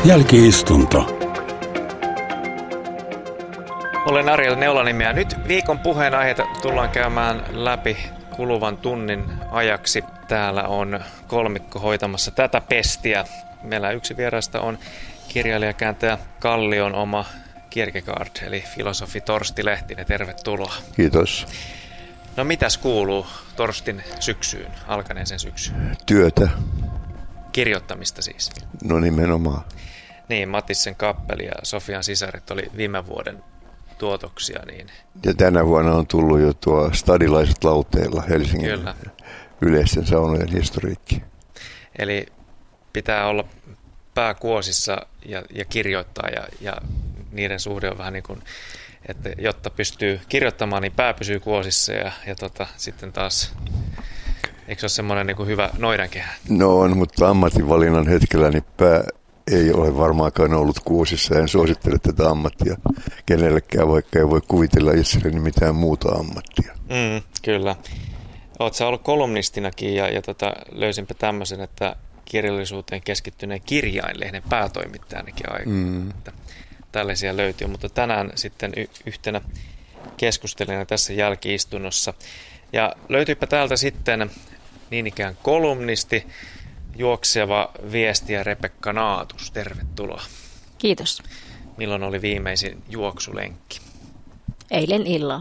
Jälki-istunto. Olen Ariel Neulanimi ja nyt viikon puheenaiheita tullaan käymään läpi kuluvan tunnin ajaksi. Täällä on kolmikko hoitamassa tätä pestiä. Meillä yksi vieraista on kirjailijakääntäjä Kallion oma Kierkegaard, eli filosofi Torsti Lehtinen. Tervetuloa. Kiitos. No mitäs kuuluu Torstin syksyyn, alkaneeseen syksyyn? Työtä. Kirjoittamista siis. No nimenomaan. Niin, Matissen kappeli ja Sofian sisaret oli viime vuoden tuotoksia. Niin. Ja tänä vuonna on tullut jo tuo Stadilaiset lauteilla Helsingin Kyllä. Yleisten saunojen historiikki. Eli pitää olla pää kuosissa ja kirjoittaa ja niiden suhde on vähän niin kuin, että jotta pystyy kirjoittamaan, niin pää pysyy kuosissa ja sitten taas, eikö se ole semmoinen niin kuin hyvä noidankehä? No on, mutta ammatinvalinnan hetkellä niin pää ei ole varmaankaan ollut kuosissa. En suosittele tätä ammattia kenellekään, vaikka ei voi kuvitella itselleni mitään muuta ammattia. Kyllä. Oletko sä ollut kolumnistinakin ja löysinpä tämmöisen, että kirjallisuuteen keskittyneen Kirjain-lehden päätoimittajanakin aikaa. Tällaisia löytyy, mutta tänään sitten yhtenä keskustelijana tässä jälki-istunnossa. Ja löytyypä täältä sitten niin ikään kolumnisti, juokseva viestiä Rebekka Naatus. Tervetuloa. Kiitos. Milloin oli viimeisin juoksulenkki? Eilen illalla.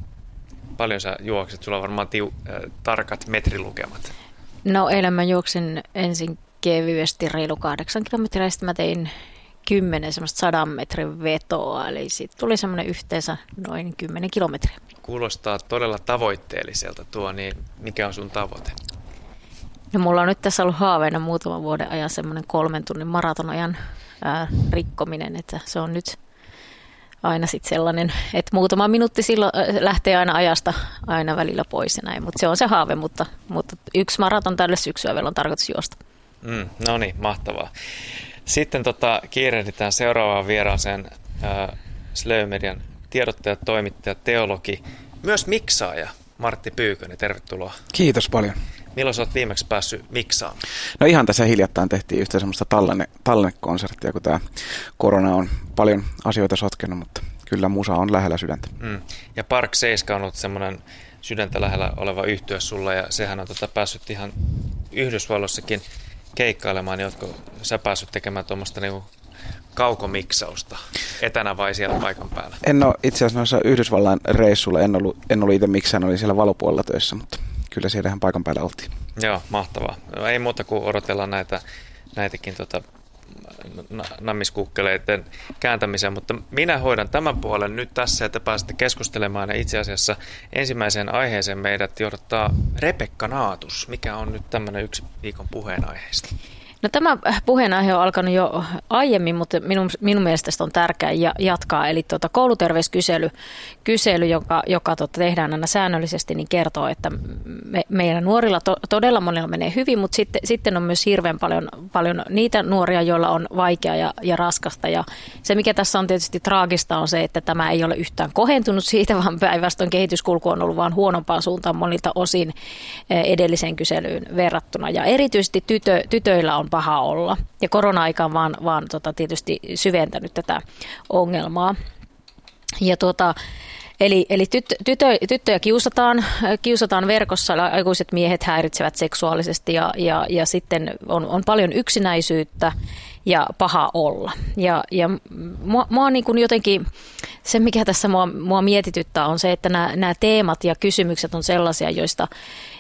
Paljon sä juokset? Sulla on varmaan tarkat metrilukemat. No eilen mä juoksin ensin kevyesti reilu 8 kilometriä, sitten mä tein 10 semmoista 100 metrin vetoa, eli siitä tuli semmoinen yhteensä noin 10 kilometriä. Kuulostaa todella tavoitteelliselta tuo, niin mikä on sun tavoite? No mulla on nyt tässä ollut haaveena muutaman vuoden ajan semmoinen 3 tunnin maratonajan rikkominen, että se on nyt aina sitten sellainen, että muutama minuutti silloin lähtee aina ajasta aina välillä pois ja näin, mutta se on se haave, mutta yksi maraton tälle syksyä vielä on tarkoitus juosta. No niin, mahtavaa. Sitten kiirehditään seuraavaan vieraaseen Slöö-median tiedottaja, toimittaja, teologi, myös miksaaja Martti Pyykönen. Tervetuloa. Kiitos paljon. Milloin sä oot viimeksi päässyt miksaamaan? No ihan tässä hiljattain tehtiin yhtä semmoista tallennekonserttia, kun tämä korona on paljon asioita sotkenut, mutta kyllä musa on lähellä sydäntä. Ja Park 7 on ollut semmoinen sydäntä lähellä oleva yhtye sulla, ja sehän on päässyt ihan Yhdysvalloissakin keikkailemaan, niin ootko sä päässyt tekemään tuommoista niinku kaukomiksausta etänä vai siellä paikan päällä? En ole itse asiassa noissa Yhdysvallan reissulla, en ollut itse miksään, oli siellä valopuolella töissä, mutta kyllä siellä ihan paikan päällä oltiin. Joo, mahtavaa. No, ei muuta kuin odotellaan näitäkin nammiskuukkeleiden kääntämisen, mutta minä hoidan tämän puolen nyt tässä, että pääsette keskustelemaan, ja itse asiassa ensimmäiseen aiheeseen meidät johdattaa Rebekka Naatus. Mikä on nyt tämmöinen yksi viikon puheenaiheesta? No tämä puheenaihe on alkanut jo aiemmin, mutta minun mielestä sitä on tärkeää jatkaa. Eli kouluterveyskysely, joka tehdään aina säännöllisesti, niin kertoo, että meidän nuorilla todella monilla menee hyvin, mutta sitten on myös hirveän paljon niitä nuoria, joilla on vaikeaa ja raskasta. Ja se, mikä tässä on tietysti traagista, on se, että tämä ei ole yhtään kohentunut siitä, vaan päinvastoin kehityskulku on ollut vain huonompaan suuntaan monilta osin edelliseen kyselyyn verrattuna. Ja erityisesti tytöillä on paha olla. Ja korona-aika on vaan tietysti syventänyt tätä ongelmaa. Ja eli tyttöjä kiusataan verkossa, aikuiset miehet häiritsevät seksuaalisesti ja sitten on paljon yksinäisyyttä ja paha olla. Ja mua niin kuin jotenkin, se mikä tässä mua mietityttää on se, että nämä teemat ja kysymykset on sellaisia, joista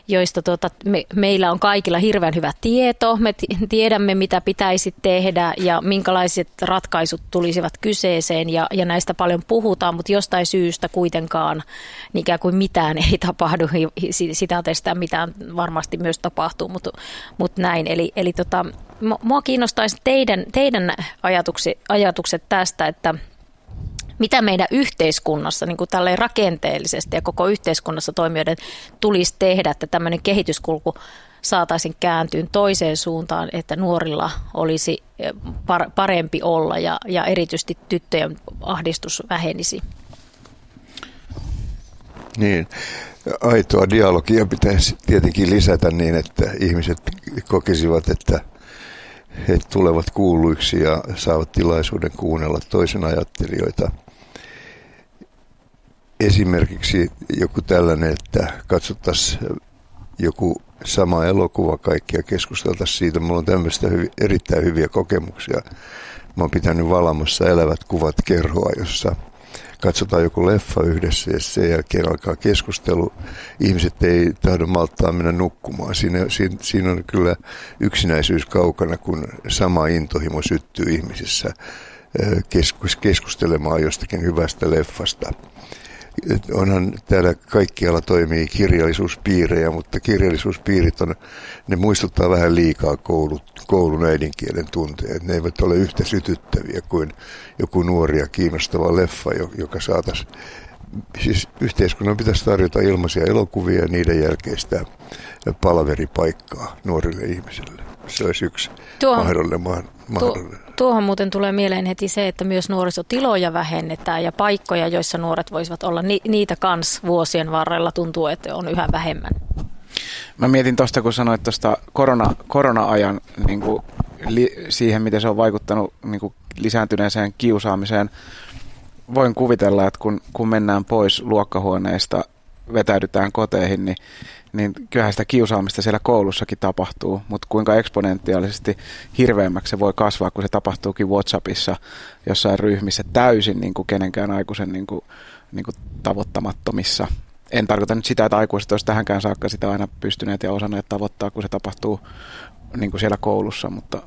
meillä on kaikilla hirveän hyvä tieto, me tiedämme mitä pitäisi tehdä ja minkälaiset ratkaisut tulisivat kyseeseen ja näistä paljon puhutaan, mutta jostain syystä kuitenkaan niin ikään kuin mitään ei tapahdu, sitä teistä mitään varmasti myös tapahtuu, mutta näin. Eli mua kiinnostaisi teidän ajatukset tästä, että mitä meidän yhteiskunnassa, niin kuin tälleen rakenteellisesti ja koko yhteiskunnassa toimijoiden tulisi tehdä, että tämmöinen kehityskulku saataisiin kääntyyn toiseen suuntaan, että nuorilla olisi parempi olla ja erityisesti tyttöjen ahdistus vähenisi? Niin, aitoa dialogia pitäisi tietenkin lisätä niin, että ihmiset kokisivat, että he tulevat kuuluiksi ja saavat tilaisuuden kuunnella toisen ajattelijoita. Esimerkiksi joku tällainen, että katsottaisiin joku sama elokuva kaikki ja keskusteltaisiin siitä. Mulla on tämmöistä erittäin hyviä kokemuksia. Mä oon pitänyt valamassa Elävät kuvat -kerhoa, jossa katsotaan joku leffa yhdessä ja sen jälkeen alkaa keskustelu. Ihmiset ei tahdo malttaa mennä nukkumaan. Siinä on kyllä yksinäisyys kaukana, kun sama intohimo syttyy ihmisissä keskustelemaan jostakin hyvästä leffasta. Onhan täällä kaikkialla toimii kirjallisuuspiirejä, mutta kirjallisuuspiirit ne muistuttaa vähän liikaa koulun äidinkielen tunteet. Ne eivät ole yhtä sytyttäviä kuin joku nuoria kiinnostava leffa, joka saataisiin. Siis yhteiskunnan pitäisi tarjota ilmaisia elokuvia ja niiden jälkeistä palaveripaikkaa nuorille ihmisille. Se olisi yksi mahdollinen. Tuohon muuten tulee mieleen heti se, että myös nuorisotiloja vähennetään ja paikkoja, joissa nuoret voisivat olla, niitä kans vuosien varrella tuntuu, että on yhä vähemmän. Mä mietin tuosta, kun sanoit tuosta korona-ajan niin kuin siihen, miten se on vaikuttanut niin kuin lisääntyneeseen kiusaamiseen. Voin kuvitella, että kun mennään pois luokkahuoneesta, vetäydytään koteihin, niin kyllähän sitä kiusaamista siellä koulussakin tapahtuu, mutta kuinka eksponentiaalisesti hirveämmäksi se voi kasvaa, kun se tapahtuukin WhatsAppissa jossain ryhmissä täysin niin kuin kenenkään aikuisen niin kuin tavoittamattomissa. En tarkoita nyt sitä, että aikuiset olisi tähänkään saakka sitä aina pystyneet ja osanneet tavoittaa, kun se tapahtuu niin kuin siellä koulussa, mutta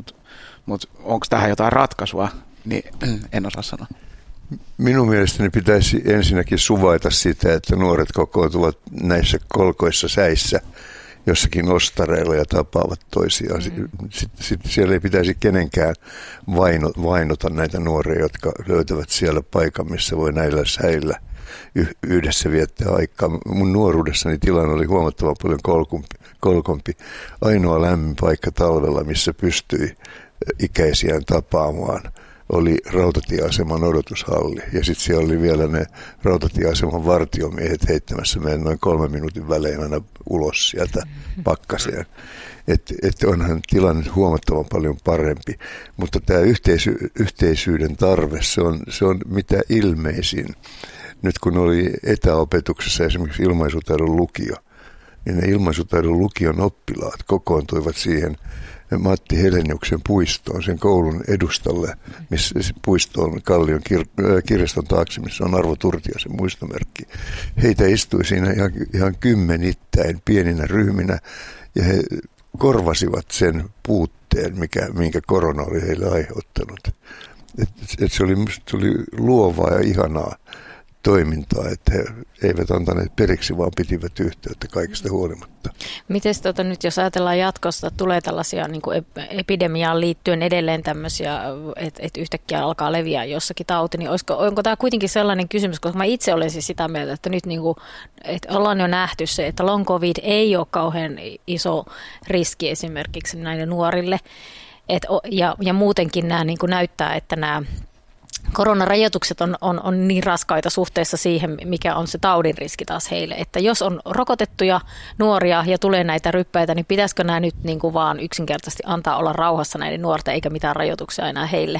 onko tähän jotain ratkaisua, niin en osaa sanoa. Minun mielestäni pitäisi ensinnäkin suvaita sitä, että nuoret kokoontuvat näissä kolkoissa säissä jossakin ostareilla ja tapaavat toisiaan. Sitten siellä ei pitäisi kenenkään vainota näitä nuoria, jotka löytävät siellä paikan, missä voi näillä säillä yhdessä viettää aikaa. Mun nuoruudessani tilanne oli huomattavan paljon kolkompi. Ainoa lämmin paikka talvella, missä pystyi ikäisiään tapaamaan, oli rautatieaseman odotushalli. Ja sitten siellä oli vielä ne rautatieaseman vartiomiehet heittämässä meidän noin 3 minuutin välein aina ulos sieltä pakkaseen. Että onhan tilanne huomattavan paljon parempi. Mutta tämä yhteisyyden tarve, se on mitä ilmeisin. Nyt kun oli etäopetuksessa esimerkiksi ilmaisutaidon lukio, niin ne ilmaisutaidon lukion oppilaat kokoontuivat siihen Matti Heleniuksen puistoon, sen koulun edustalle, missä puisto on Kallion kirjaston taakse, missä on Arvo Turtiaisen muistomerkki. Heitä istui siinä ihan kymmenittäin pieninä ryhminä ja he korvasivat sen puutteen, minkä korona oli heille aiheuttanut. Se oli luovaa ja ihanaa toimintaa, että he eivät antaneet periksi, vaan pitivät yhteyttä kaikesta huolimatta. Miten nyt, jos ajatellaan jatkossa, tulee tällaisia niin kuin epidemiaan liittyen edelleen tämmöisiä, että yhtäkkiä alkaa leviää jossakin tauti, niin onko tämä kuitenkin sellainen kysymys, koska mä itse olen siis sitä mieltä, että nyt niin kuin, että ollaan jo nähty se, että long covid ei ole kauhean iso riski esimerkiksi näille nuorille, ja muutenkin nämä niin kuin näyttää, että nämä koronarajoitukset on niin raskaita suhteessa siihen, mikä on se taudin riski taas heille. Että jos on rokotettuja nuoria ja tulee näitä ryppäitä, niin pitäisikö nämä nyt niin kuin vaan yksinkertaisesti antaa olla rauhassa näiden nuorten, eikä mitään rajoituksia enää heille?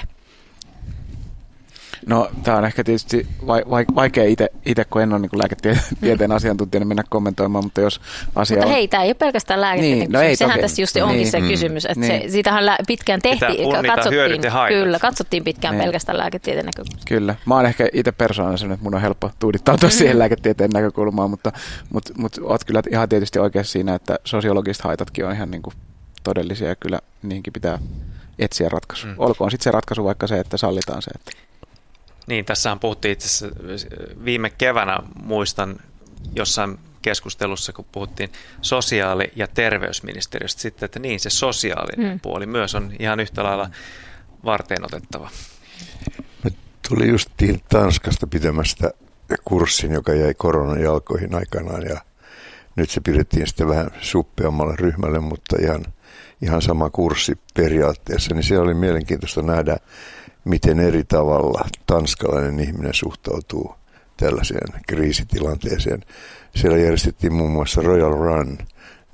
No, tämä on ehkä tietysti vaikea itse, kun en ole niin lääketieteen asiantuntijana mennä kommentoimaan, mutta jos asia Mutta hei, tämä ei ole pelkästään lääketieteen kysymys. Sehän tässä just onkin se kysymys, että siitähän pitkään katsottiin pitkään pelkästään lääketieteen näkökulmasta. Kyllä. Mä oon ehkä itse persoonana sellainen, että mun on helppo tuudittautua siihen lääketieteen näkökulmaan, mutta oot kyllä ihan tietysti oikeassa siinä, että sosiologiset haitatkin on ihan niin kuin todellisia ja kyllä niihinkin pitää etsiä ratkaisu. Olkoon sitten se ratkaisu vaikka se, että sallitaan se, että niin, tässähän puhuttiin itse asiassa viime keväänä, muistan jossain keskustelussa, kun puhuttiin sosiaali- ja terveysministeriöstä sitten, että niin se sosiaalinen puoli myös on ihan yhtä lailla varteenotettava. Me tuli justiin Tanskasta pitämästä kurssin, joka jäi koronan jalkoihin aikanaan ja nyt se pidettiin sitten vähän suppeammalle ryhmälle, mutta ihan sama kurssi periaatteessa, niin siellä oli mielenkiintoista nähdä, miten eri tavalla tanskalainen ihminen suhtautuu tällaiseen kriisitilanteeseen. Siellä järjestettiin muun muassa Royal Run,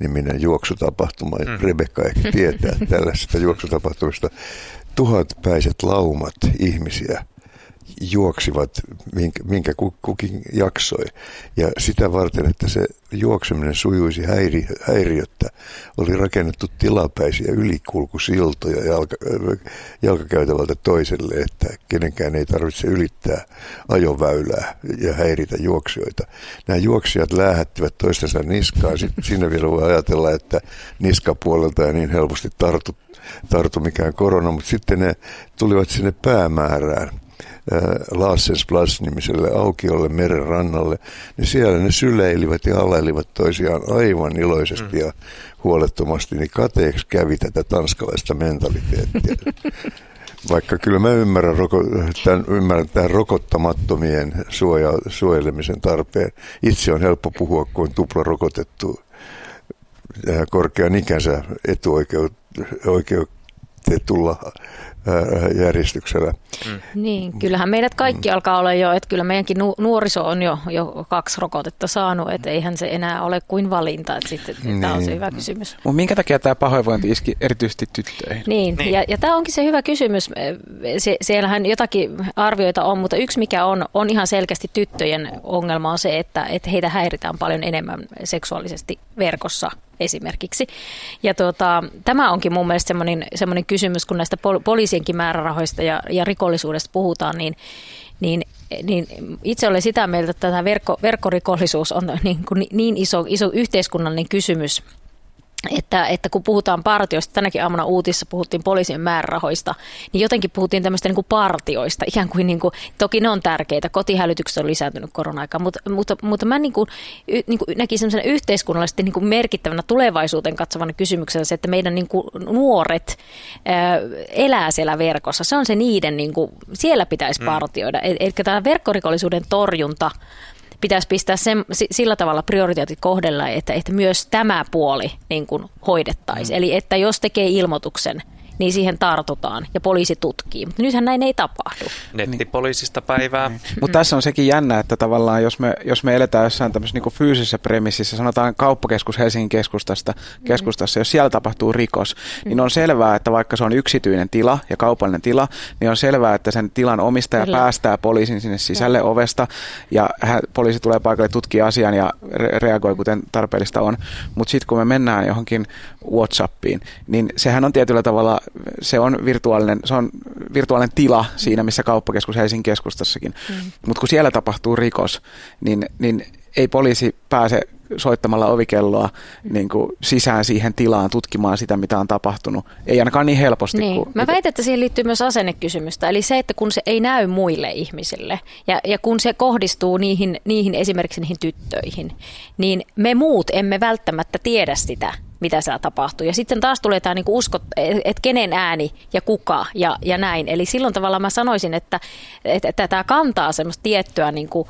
niminen juoksutapahtuma. Rebekka ehkä tietää tällaisesta juoksutapahtumista. 1000-päiset laumat ihmisiä juoksivat, minkä kukin jaksoi. Ja sitä varten, että se juokseminen sujuisi häiriöttä, oli rakennettu tilapäisiä ylikulkusiltoja jalkakäytävältä toiselle, että kenenkään ei tarvitse ylittää ajoväylää ja häiritä juoksijoita. Nämä juoksijat läähättivät toistensa niskaan. Siinä vielä voi ajatella, että niskapuolelta ei niin helposti tartu mikään korona, mutta sitten ne tulivat sinne päämäärään. Larsensplats-nimiselle aukiolle meren rannalle, niin siellä ne syleilivät ja alailivat toisiaan aivan iloisesti ja huolettomasti, niin kateeksi kävi tätä tanskalaista mentaliteettia. Vaikka kyllä mä ymmärrän tämän rokottamattomien suojelemisen tarpeen. Itse on helppo puhua, kun on tuplarokotettu korkean ikänsä etuoikeutetulla järjestyksellä. Niin, kyllähän meidät kaikki alkaa olla jo, että kyllä meidänkin nuoriso on jo 2 rokotetta saanut, että eihän se enää ole kuin valinta, että sitten tämä on se hyvä kysymys. Mutta minkä takia tämä pahoinvointi iski erityisesti tyttöihin? Niin. Ja tämä onkin se hyvä kysymys. Siellähän jotakin arvioita on, mutta yksi mikä on ihan selkeästi tyttöjen ongelma on se, että heitä häiritään paljon enemmän seksuaalisesti verkossa esimerkiksi. Ja tämä onkin mun mielestä semmoinen kysymys, kun näistä poliisienkin määrärahoista ja rikollisuudesta puhutaan, niin itse olen sitä mieltä, että tämä verkkorikollisuus on niin iso yhteiskunnallinen kysymys, että kun puhutaan partioista, tänäkin aamuna uutissa puhuttiin poliisin määrärahoista, niin jotenkin puhuttiin tämmöistä niin kuin partioista, ikään kuin, toki ne on tärkeitä, kotihälytykset on lisääntynyt korona-aikaan, mutta mä näkisin semmoisena yhteiskunnallisesti niin kuin merkittävänä tulevaisuuteen katsovana kysymyksenä se, että meidän niin kuin nuoret elää siellä verkossa, se on se niiden, niin kuin, siellä pitäisi partioida, eli tämä verkkorikollisuuden torjunta pitäisi pistää sillä tavalla prioriteetit kohdella, että myös tämä puoli niin kuin hoidettaisiin. Eli että jos tekee ilmoituksen, niin siihen tartutaan ja poliisi tutkii. Mutta nythän näin ei tapahdu. Nettipoliisista päivää. Mutta tässä on sekin jännä, että tavallaan jos me eletään jossain tämmöisessä niin kuin fyysisessä premississä, sanotaan kauppakeskus Helsingin keskustassa, jos siellä tapahtuu rikos, niin on selvää, että vaikka se on yksityinen tila ja kaupallinen tila, niin on selvää, että sen tilan omistaja päästää poliisin sinne sisälle ovesta ja poliisi tulee paikalle tutkia asian ja reagoi, kuten tarpeellista on. Mutta sitten kun me mennään johonkin WhatsAppiin, niin sehän on tietyllä tavalla se on virtuaalinen tila siinä, missä kauppakeskus Helsingin keskustassakin. Mutta kun siellä tapahtuu rikos, niin ei poliisi pääse soittamalla ovikelloa niin kuin sisään siihen tilaan tutkimaan sitä, mitä on tapahtunut. Ei ainakaan niin helposti. Niin. Mä väitän, että siihen liittyy myös asennekysymystä. Eli se, että kun se ei näy muille ihmisille ja kun se kohdistuu esimerkiksi niihin tyttöihin, niin me muut emme välttämättä tiedä sitä, mitä siellä tapahtuu. Ja sitten taas tulee tämä niinku usko, että kenen ääni ja kuka ja näin. Eli silloin tavallaan mä sanoisin, että tämä kantaa semmoista tiettyä niinku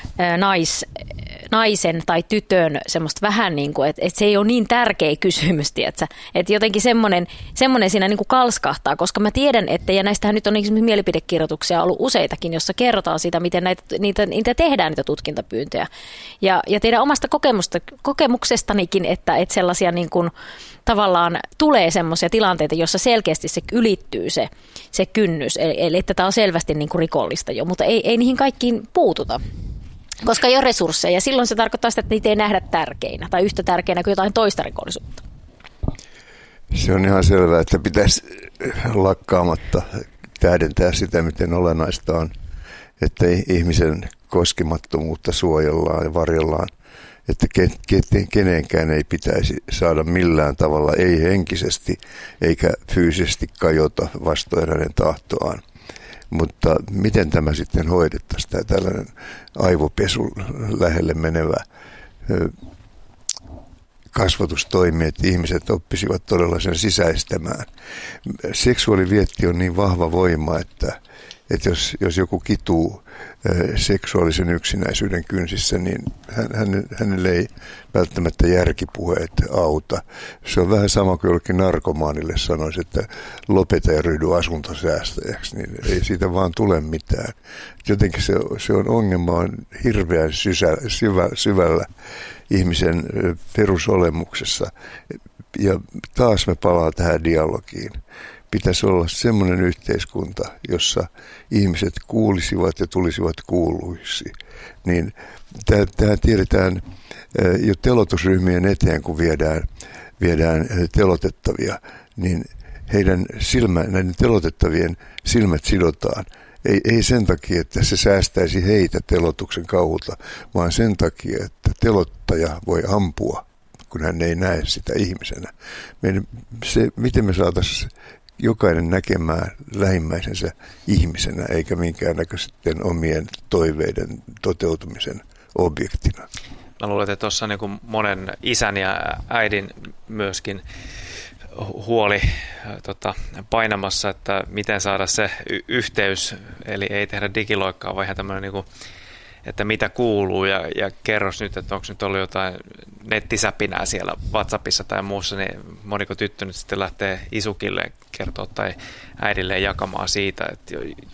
naisen tai tytön semmoista vähän niin kuin, että se ei ole niin tärkeä kysymys, tietsä. Että jotenkin semmoinen siinä niin kuin kalskahtaa, koska mä tiedän, että ja näistähän nyt on esimerkiksi mielipidekirjoituksia ollut useitakin, jossa kerrotaan siitä, miten niitä tehdään, niitä tutkintapyyntöjä. Ja teidän omasta kokemuksestanikin, että sellaisia niin kuin tavallaan tulee semmoisia tilanteita, jossa selkeästi se ylittyy se kynnys, eli että tämä on selvästi niin kuin rikollista jo, mutta ei niihin kaikkiin puututa. Koska ei ole resursseja, ja silloin se tarkoittaa sitä, että niitä ei nähdä tärkeinä tai yhtä tärkeänä kuin jotain toista rikollisuutta. Se on ihan selvää, että pitäisi lakkaamatta tähdentää sitä, miten olennaista on, että ihmisen koskemattomuutta suojellaan ja varjellaan, että kenenkään ei pitäisi saada millään tavalla, ei henkisesti eikä fyysisesti kajota vastoin hänen tahtoaan. Mutta miten tämä sitten hoidettaisiin, tämä tällainen aivopesu lähelle menevä kasvatustoimi, että ihmiset oppisivat todella sen sisäistämään. Seksuaalivietti on niin vahva voima, että että jos joku kituu seksuaalisen yksinäisyyden kynsissä, niin hänelle ei välttämättä järkipuheet auta. Se on vähän sama kuin jollekin narkomaanille sanoisi, että lopeta ja ryhdy asuntosäästäjäksi, niin ei siitä vaan tule mitään. Jotenkin se on ongelma on hirveän syvällä ihmisen perusolemuksessa. Ja taas me palaa tähän dialogiin. Pitäisi olla semmoinen yhteiskunta, jossa ihmiset kuulisivat ja tulisivat kuuluisi. Niin tämä tiedetään jo telotusryhmien eteen, kun viedään telotettavia, niin näiden telotettavien silmät sidotaan. Ei sen takia, että se säästäisi heitä telotuksen kauhulta, vaan sen takia, että telottaja voi ampua, kun hän ei näe sitä ihmisenä. Miten me saataisiin jokainen näkemään lähimmäisensä ihmisenä, eikä minkäännäköisten omien toiveiden toteutumisen objektina. Mä luulen, että tuossa niin kuin monen isän ja äidin myöskin huoli painamassa, että miten saada se yhteys, eli ei tehdä digiloikkaa, vaan ihan tämmöinen, niin kuin, että mitä kuuluu ja kerros nyt, että onko nyt ollut jotain nettisäpinää siellä WhatsAppissa tai muussa, niin moniko tyttö nyt sitten lähtee isukille kertoa tai äidilleen jakamaan siitä, että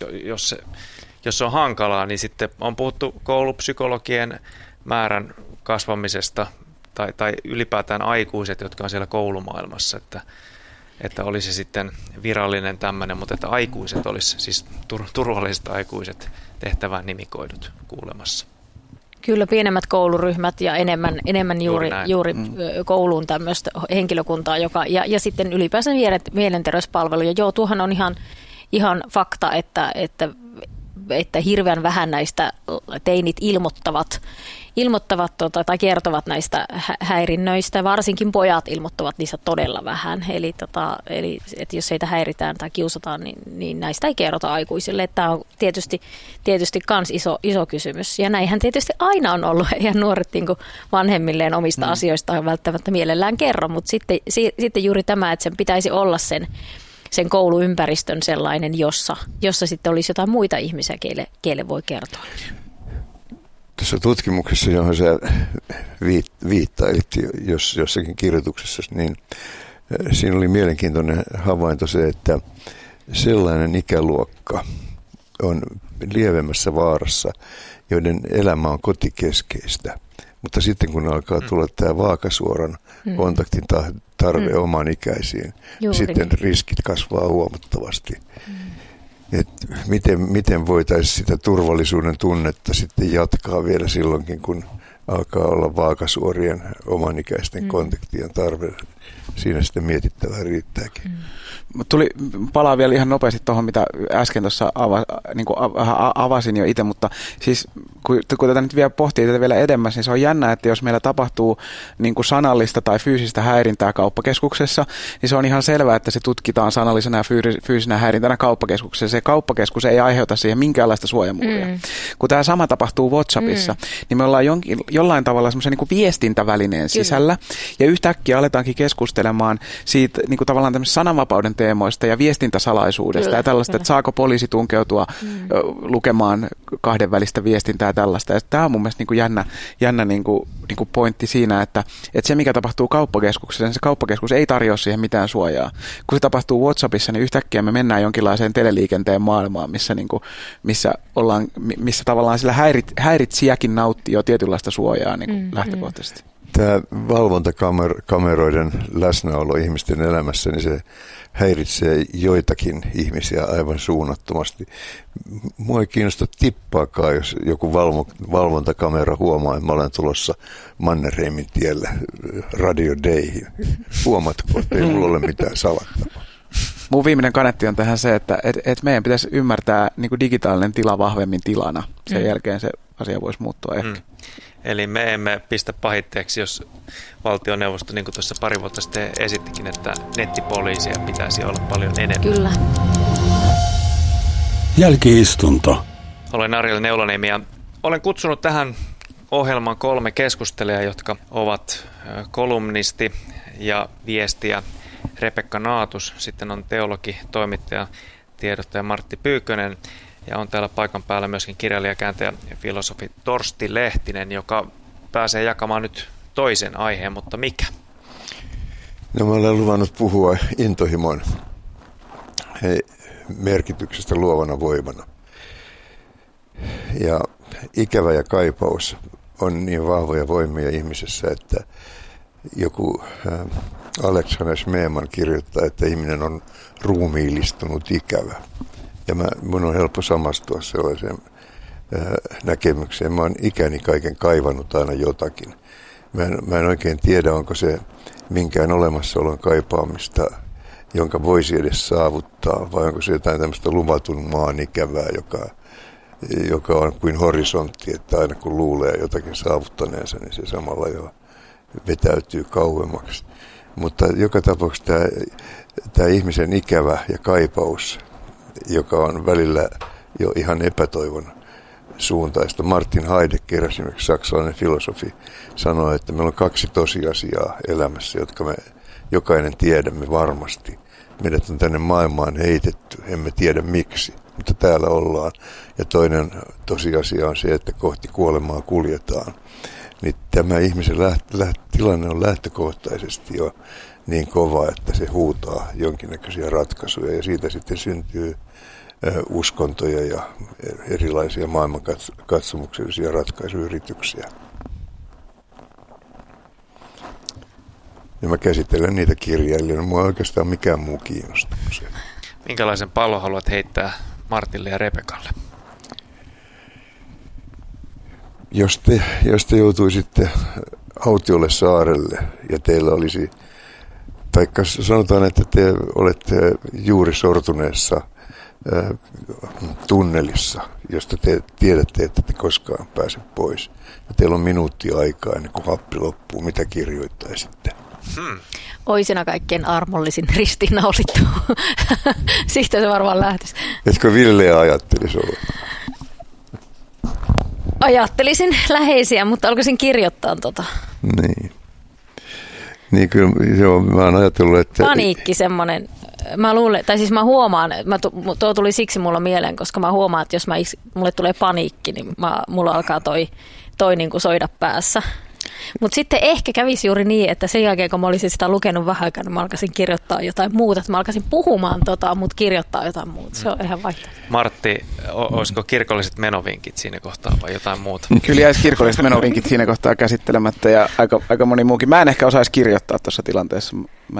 jos se on hankalaa, niin sitten on puhuttu koulupsykologien määrän kasvamisesta tai ylipäätään aikuiset, jotka on siellä koulumaailmassa, että olisi sitten virallinen tämmöinen, mutta että aikuiset olisi, siis turvalliset aikuiset tehtävään nimikoidut kuulemassa. Kyllä pienemmät kouluryhmät ja enemmän juuri kouluun tämmöistä henkilökuntaa, ja sitten ylipäänsä mielenterveyspalveluja. Joo, tuohan on ihan fakta, että hirveän vähän näistä teinit ilmoittavat tai kertovat näistä häirinnöistä. Varsinkin pojat ilmoittavat niistä todella vähän. Eli että jos heitä häiritään tai kiusataan, niin näistä ei kerrota aikuisille. Tämä on tietysti kans iso kysymys. Ja näinhän tietysti aina on ollut. Eihän nuoret niin kuin vanhemmilleen omista asioistaan välttämättä mielellään kerro. Mutta sitten juuri tämä, että sen pitäisi olla sen kouluympäristön sellainen, jossa sitten olisi jotain muita ihmisiä, keille voi kertoa. Tuossa tutkimuksessa, johon sä viittailit jossakin kirjoituksessa, niin siinä oli mielenkiintoinen havainto se, että sellainen ikäluokka on lievemmässä vaarassa, joiden elämä on kotikeskeistä. Mutta sitten kun alkaa tulla tämä vaakasuoran kontaktin tarve oman ikäisiin, sitten riskit kasvaa huomattavasti. Miten voitaisiin sitä turvallisuuden tunnetta sitten jatkaa vielä silloinkin, kun alkaa olla vaakasuorien omanikäisten kontaktien tarve. Siinä sitten mietittävää riittääkin. Palaa vielä ihan nopeasti tuohon, mitä äsken tuossa avasin jo itse, mutta siis kun tätä nyt vielä pohtii tätä vielä edemmäs, niin se on jännä, että jos meillä tapahtuu niin kuin sanallista tai fyysistä häirintää kauppakeskuksessa, niin se on ihan selvää, että se tutkitaan sanallisena ja fyysisenä häirintänä kauppakeskuksessa. Se kauppakeskus ei aiheuta siihen minkäänlaista suojamuuria. Kun tämä sama tapahtuu WhatsAppissa, niin me ollaan jollain tavalla semmoisen niin kuin viestintävälineen sisällä, ja yhtäkkiä aletaankin keskustelemaan siitä niin kuin tavallaan tämmöisen sananvapauden teemoista ja viestintäsalaisuudesta ja tällaista, että saako poliisi tunkeutua lukemaan kahdenvälistä viestintää ja tällaista. Ja tämä on mun mielestä niin kuin jännä niin kuin pointti siinä, että se mikä tapahtuu kauppakeskuksessa, niin se kauppakeskus ei tarjoa siihen mitään suojaa. Kun se tapahtuu WhatsAppissa, niin yhtäkkiä me mennään jonkinlaiseen teleliikenteen maailmaan, missä tavallaan sillä häiritsijäkin nauttii jo tietynlaista suojaa niin kuin lähtökohtaisesti. Tämä valvontakameroiden läsnäolo ihmisten elämässä, niin se häiritsee joitakin ihmisiä aivan suunnattomasti. Mua ei kiinnosta tippaakaan, jos joku valvontakamera huomaa, että mä olen tulossa Mannerheimin tiellä Radio Dayhin. Huomatko, että ei mulla ole mitään salattavaa. Mun viimeinen kaneetti on tähän se, että meidän pitäisi ymmärtää niin kuin digitaalinen tila vahvemmin tilana. Sen jälkeen se asia voisi muuttua ehkä. Eli me emme pistä pahitteeksi, jos valtioneuvosto, niin kuin tuossa pari vuotta sitten esittikin, että nettipoliisia pitäisi olla paljon enemmän. Kyllä. Jälki-istunto. Olen Ariel Neulaniemi ja olen kutsunut tähän ohjelman 3 keskustelijaa, jotka ovat kolumnisti ja viestiä Rebekka Naatus, sitten on teologi, toimittaja, tiedottaja Martti Pyykkönen Ja on täällä paikan päällä myöskin kirjailija, kääntäjä ja filosofi Torsti Lehtinen, joka pääsee jakamaan nyt toisen aiheen, mutta mikä? No, mä olen luvannut puhua intohimon merkityksestä luovana voimana. Ja ikävä ja kaipaus on niin vahvoja voimia ihmisessä, että joku Alexander Schmemann kirjoittaa, että ihminen on ruumiillistunut ikävä. Ja mun on helppo samastua sellaiseen näkemykseen. Mä oon ikäni kaiken kaivannut aina jotakin. Mä en oikein tiedä, onko se minkään olemassaolon kaipaamista, jonka voisi edes saavuttaa, vai onko se jotain tämmöistä luvatun maan ikävää, joka on kuin horisontti, että aina kun luulee jotakin saavuttaneensa, niin se samalla jo vetäytyy kauemmaksi. Mutta joka tapauksessa tämä ihmisen ikävä ja kaipaus, joka on välillä jo ihan epätoivon suuntaista. Martin Heidegger, esimerkiksi saksalainen filosofi, sanoi, että meillä on 2 tosiasiaa elämässä, jotka me jokainen tiedämme varmasti. Meidät on tänne maailmaan heitetty, emme tiedä miksi, mutta täällä ollaan. Ja toinen tosiasia on se, että kohti kuolemaa kuljetaan. Niin tämä ihmisen tilanne on lähtökohtaisesti jo niin kova, että se huutaa jonkinnäköisiä ratkaisuja ja siitä sitten syntyy uskontoja ja erilaisia maailmankatsomuksellisia ratkaisuyrityksiä. Ja mä käsittelen niitä kirjailijana. Mua oikeastaan mikään muu kiinnostaa. Minkälaisen pallon haluat heittää Martille ja Rebekalle? Jos te joutuisitte autiolle saarelle ja teillä olisi, tai sanotaan, että te olette juuri sortuneessa tunnelissa, josta te tiedätte, että te koskaan pääse pois. Ja teillä on minuutti aikaa ennen kuin happi loppuu. Mitä kirjoittaisitte? Oisina kaikkein armollisin ristiinnaulittu. Siitä se varmaan lähtisi. Etkö Villeä ajattelisi olla? Ajattelisin läheisiä, mutta alkaisin kirjoittaa Niin kyllä, joo, mä oon ajatellut, että... Paniikki semmoinen. Mä huomaan, tuo tuli siksi mulla mieleen, koska mä huomaan, että jos mulle tulee paniikki, niin mulla alkaa toi niin kuin soida päässä. Mutta sitten ehkä kävisi juuri niin, että sen jälkeen kun mä olisin sitä lukenut vähän aikaa, niin mä alkaisin kirjoittaa jotain muuta. Että mä alkaisin puhumaan mutta kirjoittaa jotain muuta. Se on ihan vaihtoehto. Martti, olisiko kirkolliset menovinkit siinä kohtaa vai jotain muuta? Kyllä jäisi kirkolliset menovinkit siinä kohtaa käsittelemättä ja aika moni muukin. Mä en ehkä osaisi kirjoittaa tuossa tilanteessa.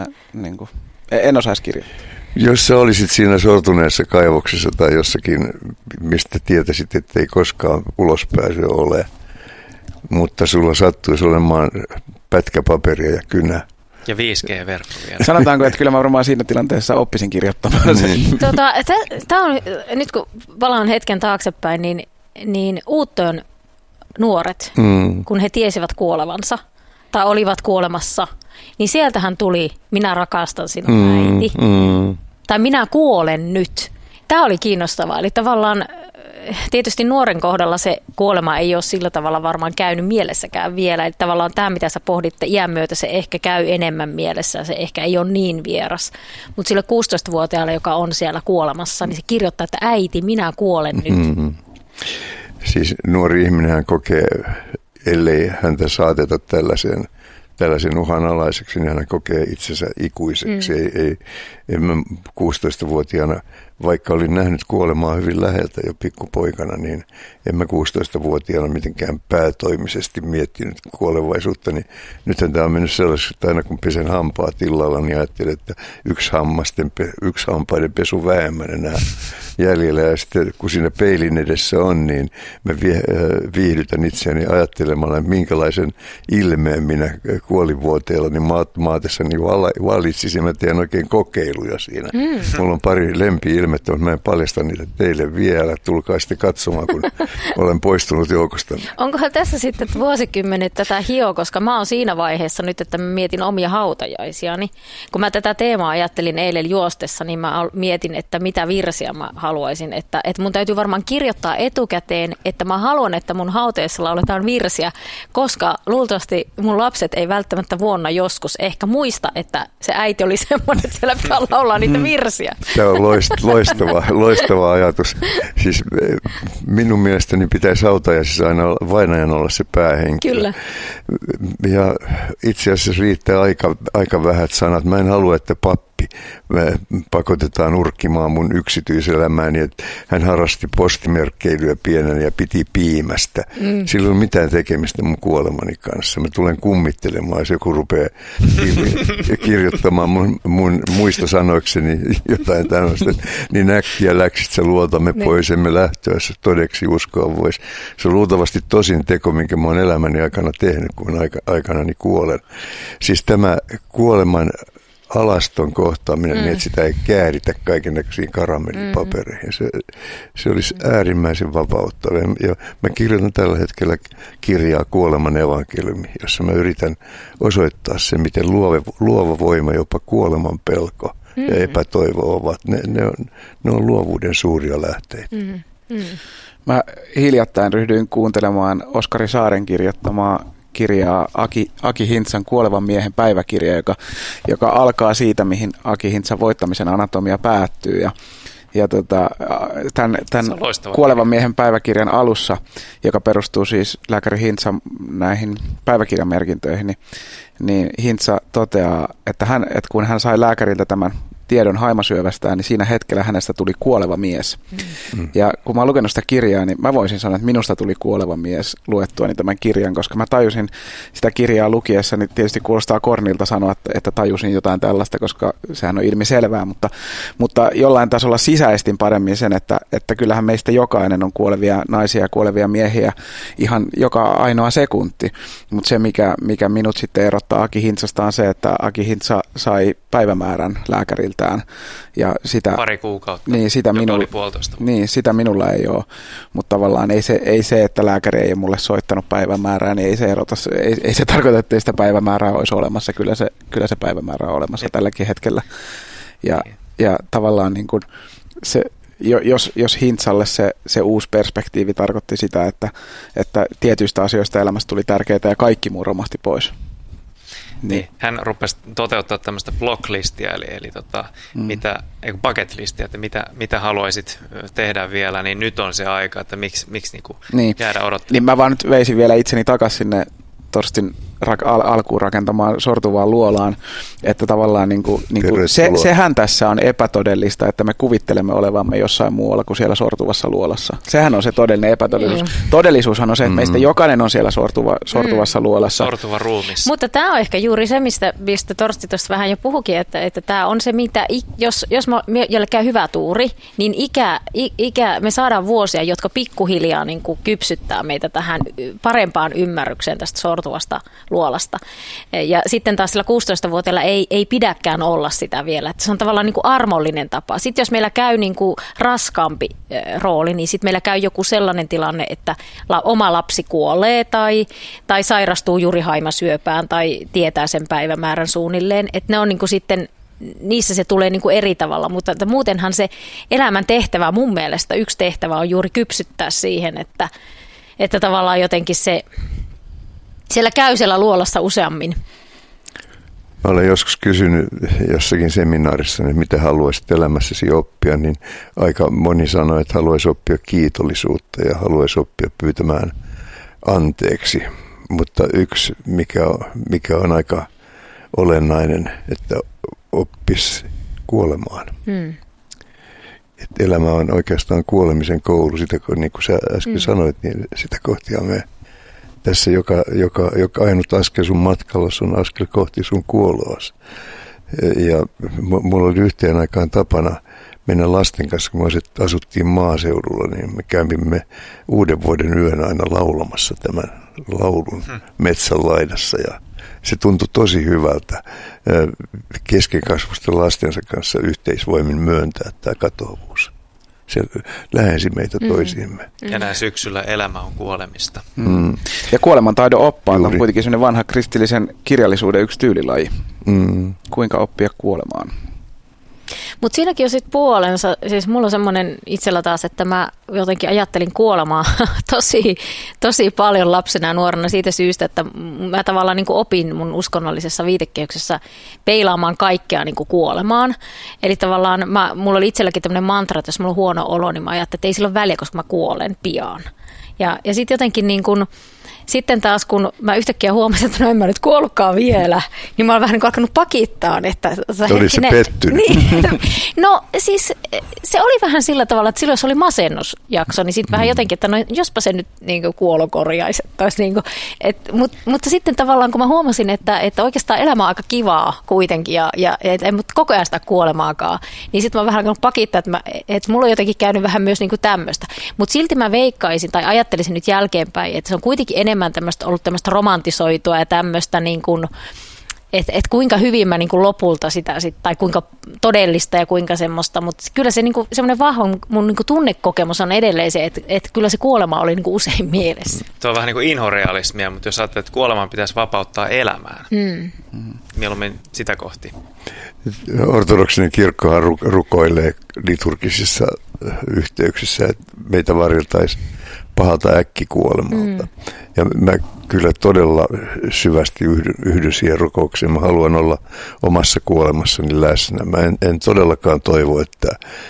En osaisi kirjoittaa. Jos sä olisit siinä sortuneessa kaivoksessa tai jossakin, mistä tietäisit, että ei koskaan ulospääsyä ole, mutta sulla sattuisi olemaan pätkäpaperia ja kynä. Ja 5G-verkko vielä. Sanotaanko, että kyllä mä varmaan siinä tilanteessa oppisin kirjoittamaan sen. Tämä on, nyt kun palaan hetken taaksepäin, niin Uuttöön nuoret, kun he tiesivät kuolevansa tai olivat kuolemassa, niin sieltähän tuli minä rakastan sinun äiti. Tai minä kuolen nyt. Tämä oli kiinnostavaa. Eli tavallaan tietysti nuoren kohdalla se kuolema ei ole sillä tavalla varmaan käynyt mielessäkään vielä. Eli tavallaan tämä, mitä sä pohditte, iän myötä se ehkä käy enemmän mielessä. Se ehkä ei ole niin vieras. Mutta sille 16-vuotiaalle, joka on siellä kuolemassa, niin se kirjoittaa, että äiti, minä kuolen nyt. Siis nuori ihminenhän kokee, ellei häntä saateta tällaisen uhanalaiseksi, niin hän kokee itsensä ikuiseksi. En mä 16-vuotiaana, vaikka olin nähnyt kuolemaa hyvin läheltä jo pikkupoikana, niin en mä 16-vuotiaana mitenkään päätoimisesti miettinyt kuolevaisuutta. Niin nythän tämä on mennyt sellaiseksi, että aina kun pesen hampaat illalla, niin ajattelen, että yksi hampaiden pesu vähemmän enää jäljellä. Ja sitten kun siinä peilin edessä on, niin mä viihdytän itseäni ajattelemalla, minkälaisen ilmeen minä kuolinvuoteella niin maatessani valitsisin. Mä teen oikein kokeiluja siinä. Mulla on pari lempi-ilmettä, mutta mä en paljasta niitä teille vielä. Tulkaa sitten katsomaan, kun olen poistunut joukosta. Onkohan tässä sitten vuosikymmenet tätä koska mä oon siinä vaiheessa nyt, että mä mietin omia hautajaisiani. Kun mä tätä teemaa ajattelin eilen juostessa, niin mä mietin, että mitä virsiä mä haluaisin. Että mun täytyy varmaan kirjoittaa etukäteen, että mä haluan, että mun hautajaisilla oletaan virsiä, koska luultavasti mun lapset ei välttämättä vuonna joskus ehkä muista, että se äiti oli semmoinen, että siellä pitää laulaa niitä virsiä. Tämä on loistava ajatus. Siis minun mielestäni pitäisi hautajaisissa aina vainajan olla se päähenkilö. Kyllä. Ja itse asiassa riittää aika vähät sanat. Mä en halua, että pappi pakotetaan urkkimaan mun yksityiselämääni, että hän harrasti postimerkkeilyä pienen ja piti piimästä. Sillä ei ole mitään tekemistä mun kuolemani kanssa. Mä tulen kummittelemaan, jos joku rupeaa kirjoittamaan mun muistosanoikseni jotain tämmöistä, niin äkkiä läksit sä luotamme pois, emme lähtöä, se todeksi uskoa voisi. Se on luultavasti tosin teko, minkä mä oon elämäni aikana tehnyt, kun aikanani kuolen. Siis tämä kuoleman alaston kohtaaminen, niin että sitä ei kääritä kaikennäköisiin karamellipapereihin. Se olisi äärimmäisen vapauttava. Ja mä kirjoitan tällä hetkellä kirjaa Kuoleman evankeliumi, jossa mä yritän osoittaa sen, miten luova voima, jopa kuoleman pelko ja epätoivo ovat. Ne on luovuuden suuria lähteitä. Mä hiljattain ryhdyin kuuntelemaan Oskari Saaren kirjoittamaa kirjaa Aki Hintsan Kuolevan miehen päiväkirja, joka alkaa siitä, mihin Aki Hintsan voittamisen anatomia päättyy. Ja tämän Kuolevan miehen päiväkirjan alussa, joka perustuu siis lääkäri Hintsan näihin päiväkirjamerkintöihin, niin Hintsa toteaa, että kun hän sai lääkäriltä tämän tiedon haimasyövästään, niin siinä hetkellä hänestä tuli kuoleva mies. Ja kun mä oon lukenut sitä kirjaa, niin mä voisin sanoa, että minusta tuli kuoleva mies luettuani tämän kirjan, koska mä tajusin sitä kirjaa lukiessa, niin tietysti kuulostaa kornilta sanoa, että tajusin jotain tällaista, koska sehän on ilmiselvää, mutta jollain tasolla sisäistin paremmin sen, että kyllähän meistä jokainen on kuolevia naisia ja kuolevia miehiä ihan joka ainoa sekunti. Mutta se, mikä minut sitten erottaa Aki Hintsasta on se, että Aki Hintsa sai päivämäärän lääkäriltä. Ja sitä, pari kuukautta, niin, oli 1,5 vuotta. Niin, sitä minulla ei ole, mutta tavallaan ei se, että lääkäri ei ole mulle soittanut päivämäärää, niin ei se tarkoita, että sitä päivämäärää olisi olemassa. Kyllä se päivämäärä on olemassa tälläkin hetkellä. Ja tavallaan niin kuin se, jos Hintsalle se uusi perspektiivi tarkoitti sitä, että tietyistä asioista elämästä tuli tärkeää ja kaikki muu romahti pois. Niin. Hän rupesi toteuttaa tämmöistä blocklistia, eli bucket-listia, että mitä haluaisit tehdä vielä, niin nyt on se aika, että miksi jäädä odottamaan. Niin mä vaan nyt veisin vielä itseni takaisin sinne Torstin alkuun rakentamaan sortuvaan luolaan, että tavallaan sehän tässä on epätodellista, että me kuvittelemme olevamme jossain muualla kuin siellä sortuvassa luolassa. Sehän on se todellinen epätodellisuus. Todellisuushan on se, että meistä jokainen on siellä sortuvassa luolassa. Sortuva ruumissa. Mutta tämä on ehkä juuri se, mistä Torsti tuossa vähän jo puhukin, että tämä on se, mitä jos meillä käy hyvä tuuri, niin me saadaan vuosia, jotka pikkuhiljaa niin kuin kypsyttää meitä tähän parempaan ymmärrykseen tästä sortuvasta luolasta. Ja sitten taas sillä 16-vuotiailla ei pidäkään olla sitä vielä. Että se on tavallaan niin kuin armollinen tapa. Sitten jos meillä käy niin kuin raskaampi rooli, niin sitten meillä käy joku sellainen tilanne, että oma lapsi kuolee tai sairastuu jurihaimasyöpään tai tietää sen päivämäärän suunnilleen. Että ne on niin kuin sitten, niissä se tulee niin kuin eri tavalla, mutta muutenhan se elämän tehtävä, mun mielestä yksi tehtävä on juuri kypsyttää siihen, että tavallaan jotenkin siellä käy siellä luolassa useammin. Mä olen joskus kysynyt jossakin seminaarissa, että mitä haluaisit elämässäsi oppia, niin aika moni sanoi, että haluaisi oppia kiitollisuutta ja haluaisi oppia pyytämään anteeksi. Mutta yksi, mikä on aika olennainen, että oppisi kuolemaan. Että elämä on oikeastaan kuolemisen koulu, sitä, niin kuin sä äsken sanoit, niin sitä kohtia me tässä joka ainut askel sun matkalla on askel kohti sun kuoloas. Ja mulla oli yhteen aikaan tapana mennä lasten kanssa, kun me asuttiin maaseudulla, niin me kävimme uuden vuoden yön aina laulamassa tämän laulun metsän laidassa. Ja se tuntui tosi hyvältä keskenkasvusten lastensa kanssa yhteisvoimin myöntää tämä katoavuus. Se lähensi meitä toisiimme. Ja näin syksyllä elämä on kuolemista. Ja kuolemantaidon oppaat on kuitenkin sellainen vanha kristillisen kirjallisuuden yksi tyylilaji. Kuinka oppia kuolemaan? Mutta siinäkin on sitten puolensa, siis mulla on semmoinen itsellä taas, että mä jotenkin ajattelin kuolemaa tosi paljon lapsena ja nuorena siitä syystä, että mä tavallaan niin kuin opin mun uskonnollisessa viitekehyksessä peilaamaan kaikkea niin kuin kuolemaan. Eli tavallaan mulla oli itselläkin tämmöinen mantra, että jos mulla on huono olo, niin mä ajattelin, että ei sillä ole väliä, koska mä kuolen pian. Ja sitten jotenkin niin kuin, sitten taas kun mä yhtäkkiä huomasin, että no en mä nyt kuollutkaan vielä, niin mä olen vähän niin kuin alkanut pakittaa. Että oli se pettynyt. Niin, no siis se oli vähän sillä tavalla, että silloin se oli masennusjakso, niin sitten vähän jotenkin, että no jospa se nyt niin kuin kuolo korjaisi. Niin kuin, mutta sitten tavallaan kun mä huomasin, että oikeastaan elämä on aika kivaa kuitenkin ja ei mut koko ajan sitä kuolemaakaan, niin sitten mä vähän alkanut pakittaa, että mulla on jotenkin käynyt vähän myös niin kuin tämmöistä. Mutta silti mä veikkaisin tai ajattelisin nyt jälkeenpäin, että se on kuitenkin enemmän ollut tämmöistä romantisoitua ja tämmöistä, niin kuin, että kuinka hyvin mä niin kuin lopulta sitä, tai kuinka todellista ja kuinka semmoista, mutta kyllä se niin kuin, semmoinen vahva mun niin kuin tunnekokemus on edelleen se, että kyllä se kuolema oli niin kuin usein mielessä. Tuo on vähän niin kuin inhorealismia, mutta jos ajattelet, että kuoleman pitäisi vapauttaa elämään, mieluummin sitä kohti. Ortodoksinen kirkkohan rukoilee liturgisissa yhteyksissä, että meitä varjeltaisiin pahalta äkkikuolemalta. Ja mä kyllä todella syvästi yhdyn siihen rukoukseen. Mä haluan olla omassa kuolemassani läsnä. Mä en todellakaan toivo, että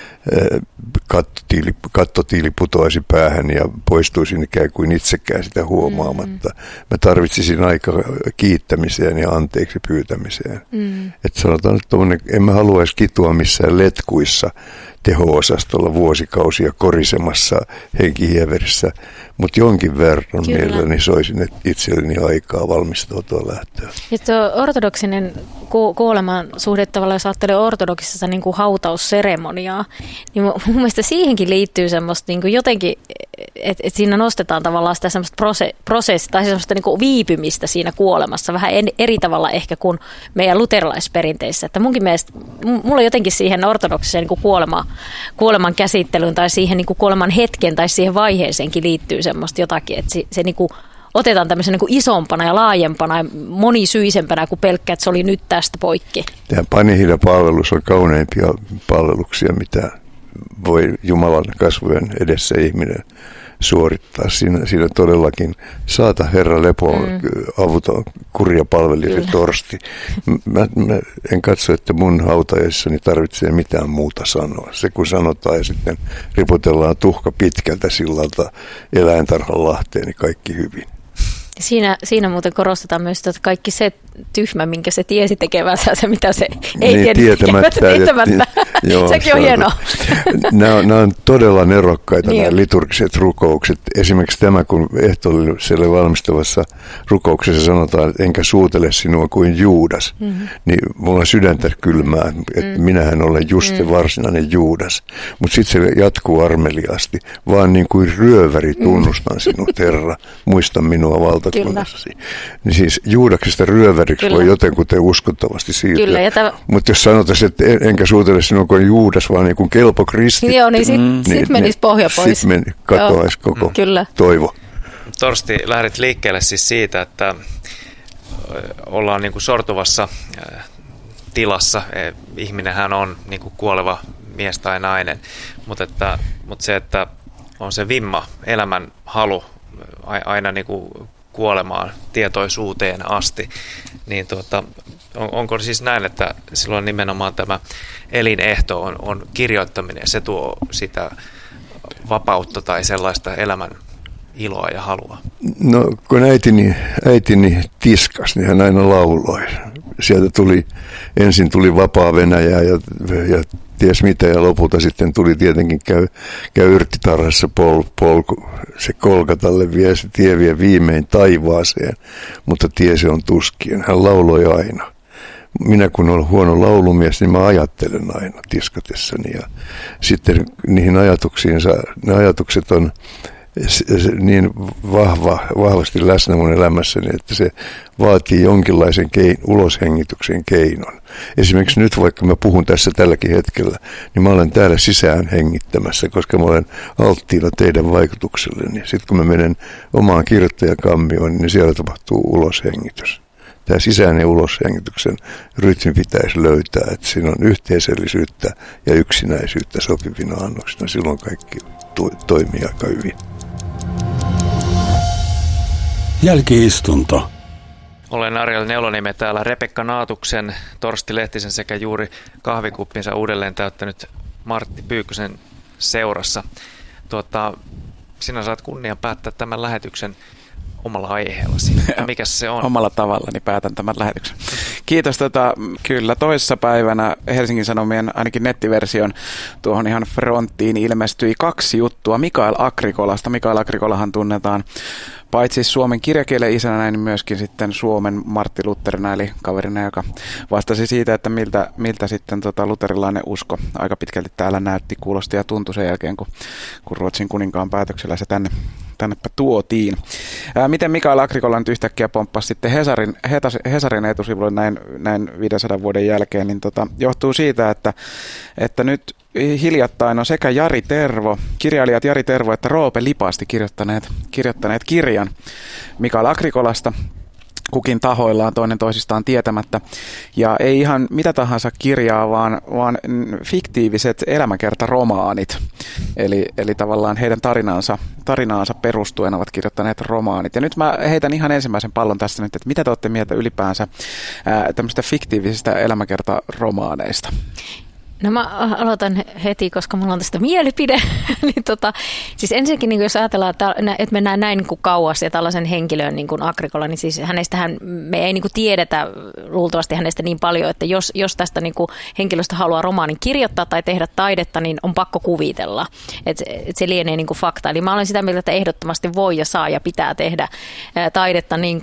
kattotiili putoaisi päähän ja poistuisin ikään kuin itsekään sitä huomaamatta. Mä tarvitsisin aika kiittämiseen ja anteeksi pyytämiseen. Että sanotaan, että en mä haluaisi kitua missään letkuissa teho-osastolla vuosikausia korisemassa henkihieverissä, mutta jonkin verran mielelläni soisin, että itselleni aikaa valmistautua lähtöä. Ja tuo ortodoksinen kuoleman suhde tavallaan, jos ajattelee ortodoksissa niin kuin hautausseremoniaa, niin mun mielestä siihenkin liittyy semmoista niin kuin jotenkin, että siinä nostetaan tavallaan sitä semmoista prosessia tai semmoista niin kuin viipymistä siinä kuolemassa vähän eri tavalla ehkä kuin meidän luterilaisperinteissä. Että munkin mielestä, mulla jotenkin siihen ortodoksiseen niin kuin kuoleman käsittelyyn tai siihen niin kuin kuoleman hetken tai siihen vaiheeseenkin liittyy semmoista jotakin, että se niin kuin otetaan tämmöisen niin kuin isompana ja laajempana ja monisyisempänä kuin pelkkä, että se oli nyt tästä poikki. Tämä Panihida-palvelus on kauneimpia palveluksia, mitä voi Jumalan kasvojen edessä ihminen suorittaa. Siinä todellakin saata Herra lepoon avuton kurja palvelija torsti. Mä en katso, että mun hautajaisissani tarvitsee mitään muuta sanoa. Se kun sanotaan ja sitten ripotellaan tuhka pitkältä sillalta eläintarhan Lahteen, niin kaikki hyvin. Siinä muuten korostetaan myös, että kaikki se tyhmä, minkä se tiesi tekevänsä, se mitä se ei niin, tietämättä. Sekin on hienoa. Nämä on todella nerokkaita niin nämä liturgiset rukoukset. Esimerkiksi tämä, kun ehtoolliselle valmistavassa rukouksessa sanotaan, että enkä suutele sinua kuin Juudas, niin mulla on sydäntä kylmää, että minähän olen just se varsinainen Juudas. Mutta sitten se jatkuu armeliaasti, vaan niin kuin ryöväri tunnustan sinut, Herra, muista minua valtakunnassasi. Niin siis Juudaksesta ryöväriksi voi jotenkuten uskottavasti siirtyä. Mutta jos sanotaan, että enkä suutele sinua kuin Juudas, vaan niin kuin kelpo kristitty. Joo, niin sitten menisi pohja pois. Sitten katoaisi koko toivo. Torsti, lähdit liikkeelle siis siitä, että ollaan niin kuin sortuvassa tilassa. Ihminenhän on niin kuin kuoleva mies tai nainen, mutta se, että on se vimma, elämän halu aina niin kuin kuolemaan tietoisuuteen asti, niin onko siis näin, että silloin nimenomaan tämä elinehto on kirjoittaminen ja se tuo sitä vapautta tai sellaista elämän iloa ja halua? No kun äitini tiskas, niin hän aina lauloi. Sieltä ensin tuli Vapaa Venäjää ja ties mitä ja lopulta sitten tuli tietenkin käy yrttitarhassa polku. Se Kolkatalle tie vie viimein taivaaseen, mutta tie se on tuskien. Hän lauloi aina. Minä kun olen huono laulumies, niin mä ajattelen aina tiskatessani ja sitten niihin ajatuksiinsa, ne ajatukset on niin vahvasti läsnä mun elämässäni, että se vaatii jonkinlaisen uloshengityksen keinon. Esimerkiksi nyt, vaikka mä puhun tässä tälläkin hetkellä, niin mä olen täällä sisään hengittämässä, koska mä olen alttiina teidän vaikutukselleni. Sitten kun mä menen omaan kirjoittajakammioon, niin siellä tapahtuu uloshengitys. tämä sisäinen ja uloshengityksen rytmi pitäisi löytää, että siinä on yhteisöllisyyttä ja yksinäisyyttä sopivina annoksina. Silloin kaikki toimii aika hyvin. Jälki-istunto. Olen Ariel Neuloniemi täällä Rebekka Naatuksen, Torsti Lehtisen sekä juuri kahvikuppinsa uudelleen täyttänyt Martti Pyykkösen seurassa. Sinä saat kunnian päättää tämän lähetyksen omalla aiheellasi. Mikäs se on? Omalla tavallani päätän tämän lähetyksen. Kiitos. Kyllä toissa päivänä Helsingin Sanomien ainakin nettiversion tuohon ihan fronttiin ilmestyi 2 juttua Mikael Agricolasta. Mikael Agricolahan tunnetaan paitsi Suomen kirjakielen isänä, niin myöskin sitten Suomen Martti Lutherina, eli kaverina, joka vastasi siitä, että miltä sitten luterilainen usko aika pitkälti täällä näytti, kuulosti ja tuntui sen jälkeen, kun Ruotsin kuninkaan päätöksellä se tännepä tuotiin. Miten Mikael Agricola nyt yhtäkkiä pomppasi sitten Hesarin etusivuille näin 500 vuoden jälkeen, niin johtuu siitä, että nyt hiljattain on sekä kirjailijat Jari Tervo että Roope Lipasti kirjoittaneet kirjan Mikael Agricolasta, kukin tahoillaan toinen toisistaan tietämättä. Ja ei ihan mitä tahansa kirjaa, vaan fiktiiviset elämäkertaromaanit. Eli tavallaan heidän tarinaansa perustuen ovat kirjoittaneet romaanit. Ja nyt mä heitän ihan ensimmäisen pallon tästä nyt, että mitä te olette mieltä ylipäänsä tämmöistä fiktiivisistä elämäkertaromaaneista? No mä aloitan heti, koska mulla on tästä mielipide. niin siis ensinnäkin, niin jos ajatellaan, että mennään näin niin kuin kauas ja tällaisen henkilön niin kuin Agricola, niin siis hänestähän me ei niin kuin tiedetä luultavasti hänestä niin paljon, että jos tästä niin kuin henkilöstä haluaa romaanin kirjoittaa tai tehdä taidetta, niin on pakko kuvitella. Että se lienee niin kuin fakta. Eli mä olen sitä mieltä, että ehdottomasti voi ja saa ja pitää tehdä taidetta niin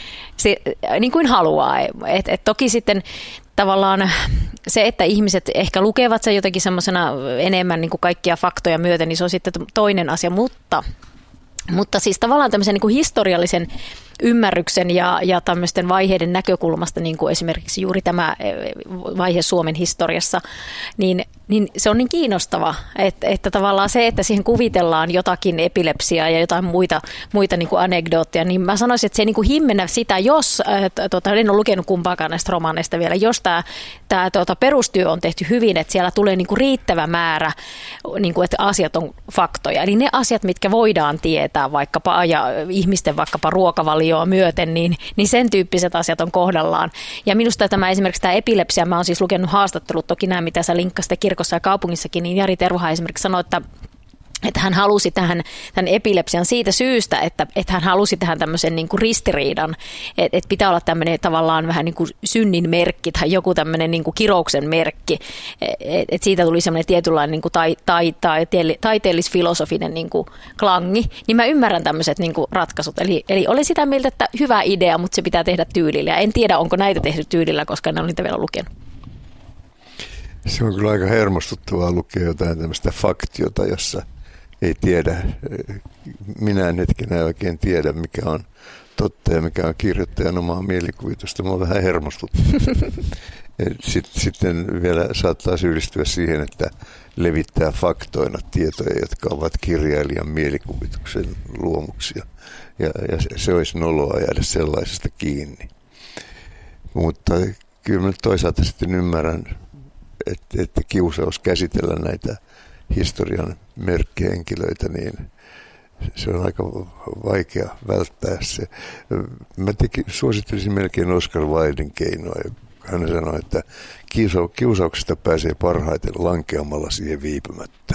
kuin haluaa. Et toki sitten tavallaan se, että ihmiset ehkä lukevat sen jotenkin semmoisena enemmän niin kuin kaikkia faktoja myöten, niin se on sitten toinen asia, mutta siis tavallaan tämmöisen niin kuin historiallisen ymmärryksen ja tämmöisten vaiheiden näkökulmasta, niin kuin esimerkiksi juuri tämä vaihe Suomen historiassa, niin se on niin kiinnostava, että tavallaan se, että siihen kuvitellaan jotakin epilepsiaa ja jotain muita niin kuin anekdootteja, niin mä sanoisin, että se ei niin kuin himmennä sitä, jos, en ole lukenut kumpaakaan näistä romaaneista vielä, jos tämä perustyö on tehty hyvin, että siellä tulee niin kuin riittävä määrä, niin kuin, että asiat on faktoja. Eli ne asiat, mitkä voidaan tietää vaikkapa ja ihmisten vaikkapa ruokavalioa myöten, niin sen tyyppiset asiat on kohdallaan. Ja minusta esimerkiksi tämä epilepsia, mä oon siis lukenut haastattelut, toki nämä, mitä sä linkkasit kirkossa ja kaupungissakin, niin Jari Tervohan esimerkiksi sanoi, että hän halusi tämän epilepsian siitä syystä, että hän halusi tähän tämmöisen niin kuin ristiriidan, että pitää olla tämmöinen tavallaan vähän niin kuin synnin merkki tai joku tämmöinen niin kuin kirouksen merkki, että siitä tuli semmoinen tietynlainen niin kuin taiteellis-filosofinen niin kuin klangi, niin mä ymmärrän tämmöiset niin kuin ratkaisut. Eli oli sitä mieltä, että hyvä idea, mutta se pitää tehdä tyylillä. Ja en tiedä, onko näitä tehty tyylillä, koska en ole niitä vielä lukenut. Se on kyllä aika hermostuttavaa lukea jotain tämmöistä faktiota, jossa ei tiedä, minä en hetkenä oikein tiedä, mikä on totta ja mikä on kirjoittajan omaa mielikuvitusta. Mä oon vähän hermostuttu. Sitten vielä saattaa syyllistyä siihen, että levittää faktoina tietoja, jotka ovat kirjailijan mielikuvituksen luomuksia. Ja se olisi noloa jäädä sellaisesta kiinni. Mutta kyllä mä toisaalta sitten ymmärrän, että kiusaus käsitellä näitä historian merkkihenkilöitä, niin se on aika vaikea välttää se. Mä suosittelisin melkein Oscar Wilden keinoa. Hän sanoi, että kiusauksesta pääsee parhaiten lankeamalla siihen viipymättä.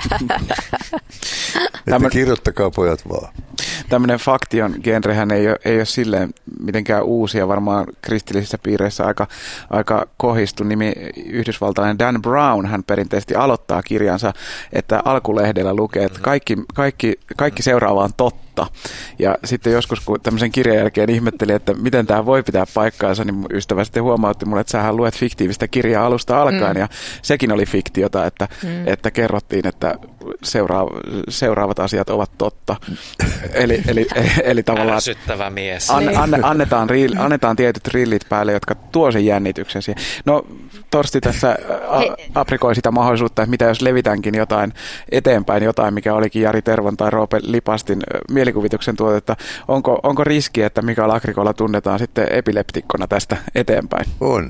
Että kirjoittakaa pojat vaan. Tämmöinen faktion genrehän ei ole silleen mitenkään uusia, varmaan kristillisissä piireissä aika kohistu nimi. Yhdysvaltainen Dan Brown, hän perinteisesti aloittaa kirjansa, että alkulehdellä lukee, että kaikki seuraava on totta. Ja sitten joskus, kun tämmöisen kirjan jälkeen ihmettelin, että miten tämä voi pitää paikkaansa, niin ystävä sitten huomautti mulle, että sähän luet fiktiivistä kirjaa alusta alkaen, ja sekin oli fiktiota, että kerrottiin, että seuraavat asiat ovat totta. Eli tavallaan ärsyttävä mies. Annetaan tietyt rillit päälle, jotka tuo sen jännityksen siihen. No, Torsti tässä aprikoi sitä mahdollisuutta, että mitä jos levitänkin jotain eteenpäin, mikä olikin Jari Tervon tai Roope Lipastin mielikuvituksen tuotetta. Onko riski, että Mikael Agricola tunnetaan sitten epileptikkona tästä eteenpäin? On.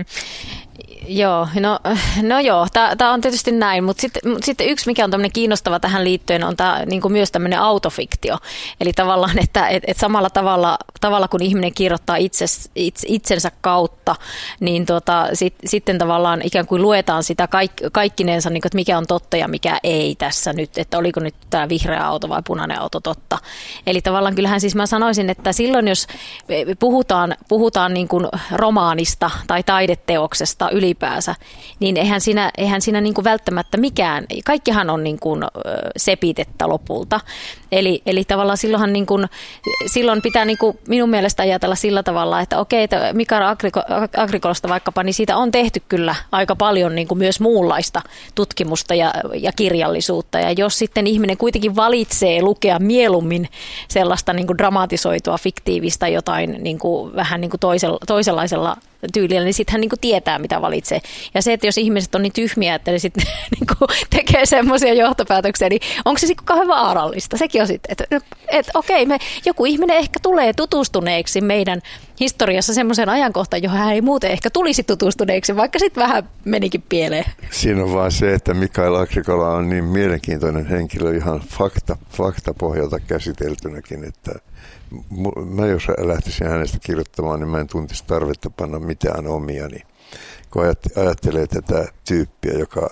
Joo, no joo, tämä on tietysti näin, mutta sitten yksi, mikä on tämmöinen kiinnostava tähän liittyen, on tämä niin kuin myös tämmöinen autofiktio. Eli tavallaan, että samalla tavalla kun ihminen kirjoittaa itsensä kautta, niin sitten tavallaan ikään kuin luetaan sitä kaikkinensa, niin kuin, että mikä on totta ja mikä ei tässä nyt, että oliko nyt tämä vihreä auto vai punainen auto totta. Eli tavallaan kyllähän siis mä sanoisin, että silloin jos puhutaan niin kuin romaanista tai taideteoksesta ylipäänsä, niin eihän siinä niin kuin välttämättä mikään, kaikkihan on niin kuin sepitettä lopulta. Eli tavallaan silloin pitää niin kuin minun mielestä ajatella sillä tavalla, että okei, että Mikael Agricolasta vaikkapa, niin siitä on tehty kyllä aika paljon niin kuin myös muunlaista tutkimusta ja kirjallisuutta. Ja jos sitten ihminen kuitenkin valitsee lukea mieluummin sellaista niin kuin dramatisoitua, fiktiivistä jotain niin kuin, vähän niin kuin toisenlaisella tyylillä, niin sitten hän niin kuin tietää, mitä valitsee. Ja se, että jos ihmiset on niin tyhmiä, että ne sitten niin kuin tekee semmoisia johtopäätöksiä, niin onko se sitten kauhean vaarallista? Sekin on sitten, että okei, joku ihminen ehkä tulee tutustuneeksi meidän historiassa semmoisen ajankohtaan, johon hän ei muuten ehkä tulisi tutustuneeksi, vaikka sitten vähän menikin pieleen. Siinä on vaan se, että Mikael Agricola on niin mielenkiintoinen henkilö ihan faktapohjalta käsiteltynäkin, että mä jos lähtisin hänestä kirjoittamaan, niin mä en tuntisi tarvetta panna mitään omiani. Kun ajattelee tätä tyyppiä, joka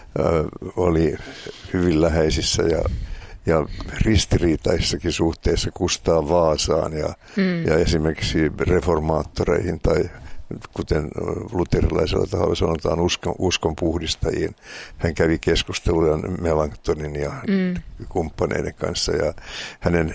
oli hyvin läheisissä ja ristiriitaisissakin suhteissa Kustaa Vaasaan ja esimerkiksi reformaattoreihin tai kuten luterilaisella taholla sanotaan uskon puhdistajiin. Hän kävi keskusteluja Melanchtonin ja kumppaneiden kanssa ja hänen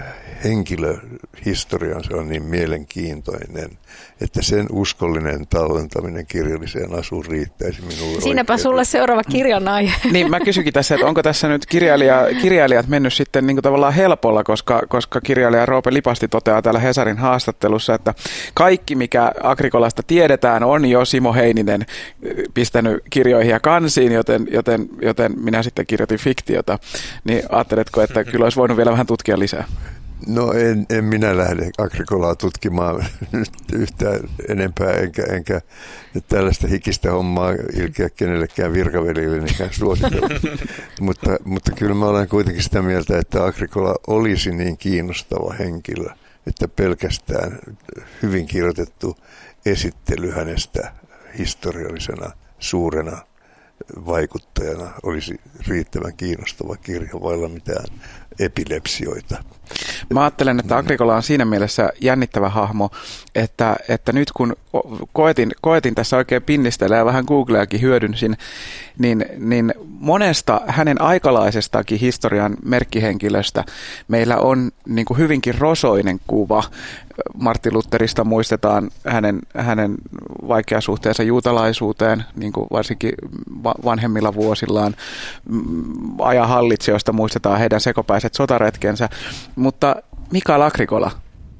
henkilöhistoriansa on niin mielenkiintoinen, että sen uskollinen tallentaminen kirjalliseen asuun riittäisi minulle. Siinäpä sulle seuraava kirjan aihe. Niin, mä kysynkin tässä, että onko tässä nyt kirjailijat mennyt sitten niin kuin tavallaan helpolla, koska kirjailija Roope Lipasti toteaa täällä Hesarin haastattelussa, että kaikki mikä Agricolasta tiedetään on jo Simo Heininen pistänyt kirjoihin ja kansiin, joten minä sitten kirjoitin fiktiota. Niin ajatteletko, että kyllä olisi voinut vielä vähän tutkia lisää? No en minä lähde Agricolaa tutkimaan yhtään enempää, enkä tällaista hikistä hommaa ilkeä kenellekään virkavelillekään suositella. mutta kyllä mä olen kuitenkin sitä mieltä, että Agricola olisi niin kiinnostava henkilö, että pelkästään hyvin kirjoitettu esittely hänestä historiallisena suurena vaikuttajana olisi riittävän kiinnostava kirja vailla mitään epilepsioita. Mä ajattelen, että Agricola on siinä mielessä jännittävä hahmo, että nyt kun koetin tässä oikein pinnistellä ja vähän Googleakin hyödynsin, niin monesta hänen aikalaisestakin historian merkkihenkilöstä meillä on niin kuin hyvinkin rosoinen kuva. Martin Lutherista muistetaan hänen vaikeasuhteensa juutalaisuuteen, niin kuin varsinkin vanhemmilla vuosillaan. Ajan hallitsijoista muistetaan heidän sekopäiset sotaretkensä. Mutta Mikael Agricola,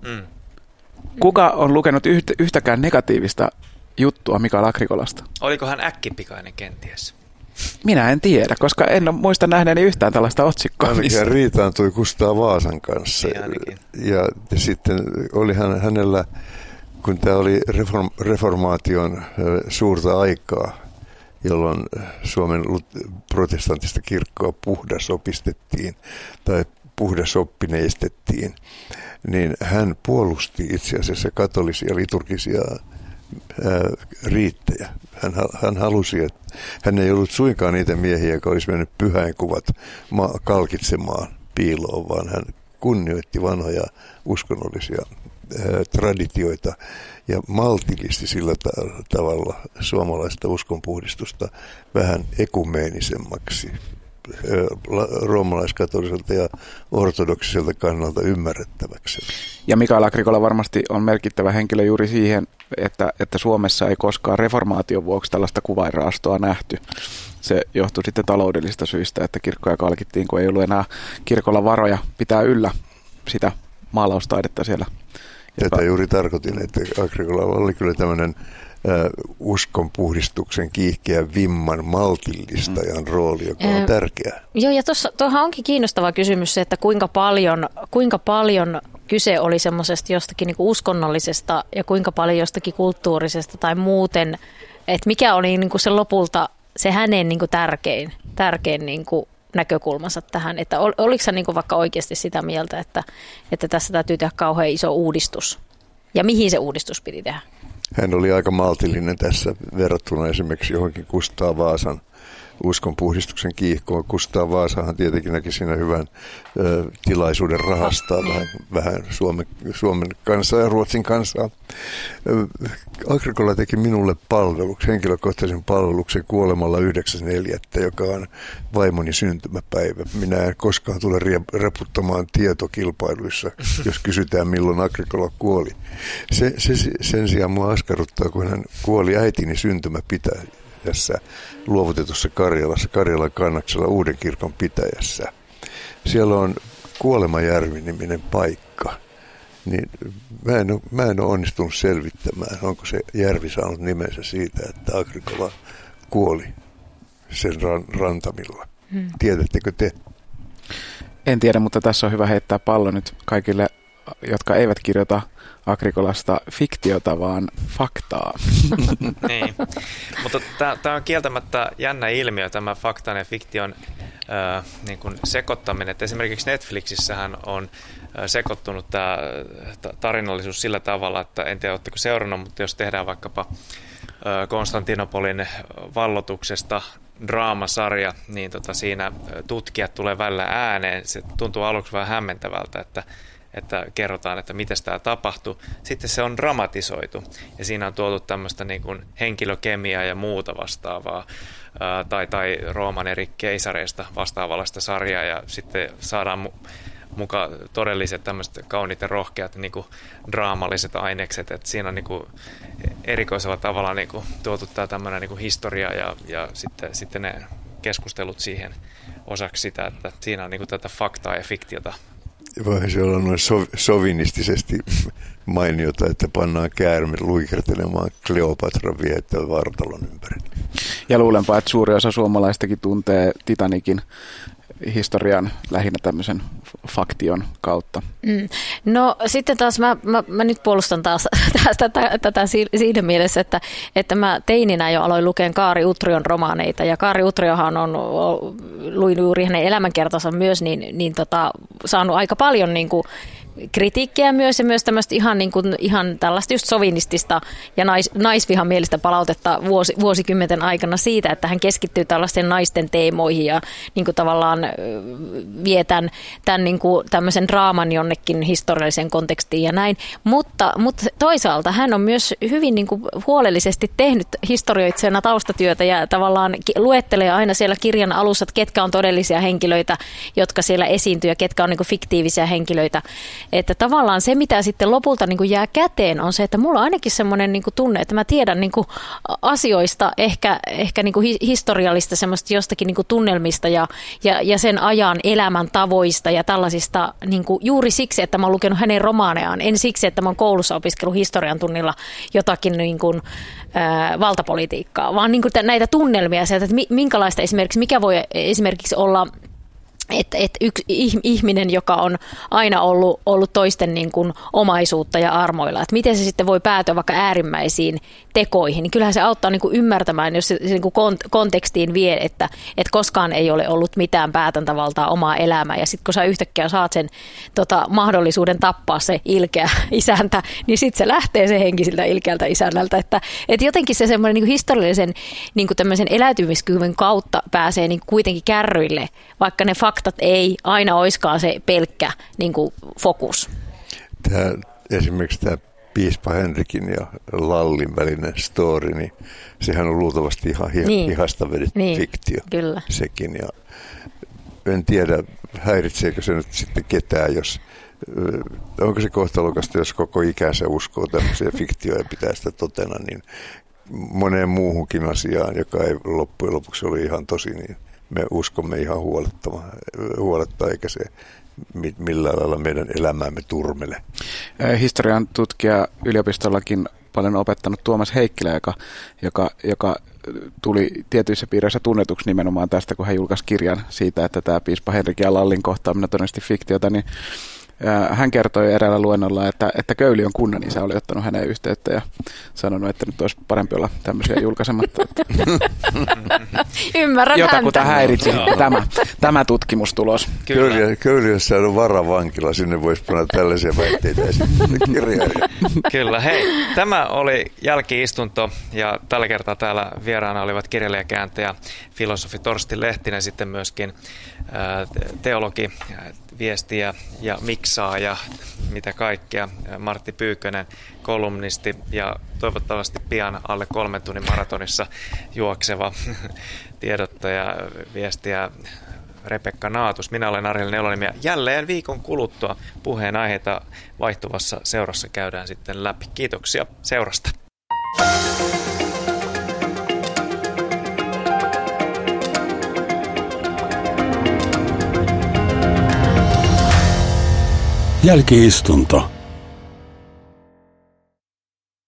kuka on lukenut yhtäkään negatiivista juttua Mikael Agricolasta? Oliko hän äkkipikainen kenties? Minä en tiedä, koska en muista nähneeni yhtään tällaista otsikkoa. Ainakin riitaantui Kustaa Vaasan kanssa. Ja sitten oli hänellä, kun tämä oli reformaation suurta aikaa, jolloin Suomen protestantista kirkkoa puhdasopistettiin tai puhdasoppineistettiin, niin hän puolusti itse asiassa katolisia liturgisia riittejä. Hän halusi, että hän ei ollut suinkaan niitä miehiä, jotka olisi mennyt pyhäinkuvat kalkitsemaan piiloon, vaan hän kunnioitti vanhoja uskonnollisia traditioita ja maltillisti sillä tavalla suomalaista uskonpuhdistusta vähän ekumeenisemmaksi, roomalaiskatoliselta ja ortodoksiselta kannalta ymmärrettäväksi. Ja Mikael Agricola varmasti on merkittävä henkilö juuri siihen, että Suomessa ei koskaan reformaation vuoksi tällaista kuvainraastoa nähty. Se johtui sitten taloudellisista syistä, että kirkkoja kalkittiin, kun ei ollut enää kirkolla varoja pitää yllä sitä maalaustaidetta siellä. Tätä juuri tarkoitin, että Agricola oli kyllä tämmöinen uskonpuhdistuksen kiihkeän vimman maltillistajan rooli, joka on tärkeä. Joo, ja tuohan onkin kiinnostava kysymys se, että kuinka paljon kyse oli semmoisesta jostakin niin kuin uskonnollisesta ja kuinka paljon jostakin kulttuurisesta tai muuten, että mikä oli niin kuin se lopulta se hänen niin kuin tärkein niin kuin näkökulmansa tähän, että oliko sä niin kuin vaikka oikeasti sitä mieltä, että tässä täytyy tehdä kauhean iso uudistus ja mihin se uudistus piti tehdä? Hän oli aika maltillinen tässä verrattuna esimerkiksi johonkin Kustaa Vaasan uskonpuhdistuksen kiihkoon. Kustaa Vaasahan tietenkin näki siinä hyvän tilaisuuden rahastaa vähän Suomen kansaa ja Ruotsin kansaa. Agricola teki minulle henkilökohtaisen palveluksen kuolemalla 9.4., joka on vaimoni syntymäpäivä. Minä en koskaan tule reputtamaan tietokilpailuissa, jos kysytään milloin Agricola kuoli. Sen sijaan minua askarruttaa, kun hän kuoli äitini syntymäpitäjässä luovutetussa Karjalassa, Karjalan kannaksella Uuden kirkon pitäjässä. Siellä on Kuolemajärvi-niminen paikka. Niin mä en ole onnistunut selvittämään, onko se järvi saanut nimensä siitä, että Agricola kuoli sen rantamilla. Tiedättekö te? En tiedä, mutta tässä on hyvä heittää pallo nyt kaikille, jotka eivät kirjoita Agricolasta fiktiota, vaan faktaa. Niin, mutta tämä on kieltämättä jännä ilmiö, tämä faktan ja fiktion niin kuin sekoittaminen. Et esimerkiksi Netflixissähän on sekoittunut tämä tarinallisuus sillä tavalla, että en tiedä, oletteko seurannut, mutta jos tehdään vaikkapa Konstantinopolin vallotuksesta draamasarja, niin siinä tutkijat tulee välillä ääneen. Se tuntuu aluksi vähän hämmentävältä, että kerrotaan, että miten tämä tapahtui. Sitten se on dramatisoitu ja siinä on tuotu tämmöistä niin kuin henkilökemiaa ja muuta vastaavaa tai Rooman eri keisareista vastaavallista sarjaa ja sitten saadaan mukaan todelliset tämmöiset kauniit ja rohkeat niin kuin draamalliset ainekset, että siinä on niin kuin erikoisella tavalla niin kuin tuotu tämä tämmöinen niin kuin historia ja sitten ne keskustelut siihen osaksi sitä, että siinä on niin kuin tätä faktaa ja fiktiota. Voihan se olla noin sovinistisesti mainiota, että pannaan käärme luikertelemaan Kleopatran viettävän vartalon ympäri. Ja luulenpa, että suuri osa suomalaistakin tuntee Titanicin historian lähinnä tämmöisen faktion kautta. No sitten taas mä nyt puolustan taas tätä siinä mielessä, että mä teininä jo aloin lukea Kaari Utrion romaaneita ja Kaari Utriohan luin juuri hänen elämänkertansa myös, saanut aika paljon niin kuin kritiikkiä myös ja myös tämmöistä ihan tällaista just sovinistista ja naisvihan mielistä palautetta vuosikymmenten aikana siitä, että hän keskittyy tällaisten naisten teemoihin ja niin kuin tavallaan vie tämän niin kuin tämmöisen draaman jonnekin historialliseen kontekstiin ja näin, mutta toisaalta hän on myös hyvin niin kuin huolellisesti tehnyt historioitsijana taustatyötä ja tavallaan luettelee aina siellä kirjan alussa, että ketkä on todellisia henkilöitä, jotka siellä esiintyy ja ketkä on niin kuin fiktiivisiä henkilöitä. Että tavallaan se, mitä sitten lopulta niin kuin jää käteen, on se, että mulla on ainakin semmoinen niin kuin tunne, että mä tiedän niin kuin asioista, ehkä niin kuin historiallista semmoista jostakin niin kuin tunnelmista ja sen ajan elämän tavoista ja tällaisista niin kuin juuri siksi, että mä oon lukenut hänen romaanejaan, en siksi, että mä oon koulussa opiskellut historian tunnilla jotakin niin kuin, valtapolitiikkaa, vaan niin kuin näitä tunnelmia, että minkälaista esimerkiksi, mikä voi esimerkiksi olla että yksi ihminen, joka on aina ollut toisten niin kuin omaisuutta ja armoilla, että miten se sitten voi päätyä vaikka äärimmäisiin tekoihin, niin kyllähän se auttaa niin kuin ymmärtämään, jos se niin kuin kontekstiin vie, että koskaan ei ole ollut mitään päätäntävaltaa omaa elämää, ja sitten kun sä yhtäkkiä saat sen mahdollisuuden tappaa se ilkeä isäntä, niin sitten se lähtee se henkisiltä ilkeältä isännältä, että jotenkin se semmoinen niin kuin historiallisen niin kuin tämmöisen eläytymiskyvyn kautta pääsee niin kuin kuitenkin kärryille, vaikka ne faktat ei aina oiskaan se pelkkä niin kuin fokus. Esimerkiksi tämä piispa Henrikin ja Lallin välinen story, niin sehän on luultavasti ihan hihasta vedetty fiktio. Kyllä. Sekin. Ja en tiedä, häiritseekö se nyt sitten ketään, onko se kohtalokasta, jos koko ikänsä uskoo tämmöisiä fiktioja ja pitää sitä totena, niin moneen muuhunkin asiaan, joka ei loppujen lopuksi oli ihan tosi, niin me uskomme ihan huolettaa, eikä se millään lailla meidän elämäämme turmele. Historian tutkija yliopistollakin paljon opettanut Tuomas Heikkilä, joka tuli tietyissä piireissä tunnetuksi nimenomaan tästä, kun hän julkaisi kirjan siitä, että tämä piispa Henrik ja Lallin kohtaaminen on todennäköisesti fiktiota, niin hän kertoi eräällä luennolla, että Köyliön kunnanisä oli ottanut häneen yhteyttä ja sanonut, että nyt olisi parempi olla tämmöisiä julkaisematta. Ymmärrän jotakuta häiritsi tämä tutkimustulos. Köyliössä on varavankila, sinne voisi panna tällaisia väitteitä kirjailija. Kyllä, hei. Tämä oli jälki-istunto ja tällä kertaa täällä vieraana olivat kirjailijakääntäjä filosofi Torsti Lehtinen, sitten myöskin teologi, viestiä ja miksaa ja mitä kaikkea. Martti Pyykkönen, kolumnisti ja toivottavasti pian alle 3 tunnin maratonissa juokseva tiedottaja, viestiä Rebekka Naatus. Minä olen Ariel Neulonimi ja jälleen viikon kuluttua puheenaiheita vaihtuvassa seurassa käydään sitten läpi. Kiitoksia seurasta. Jälki-istunto.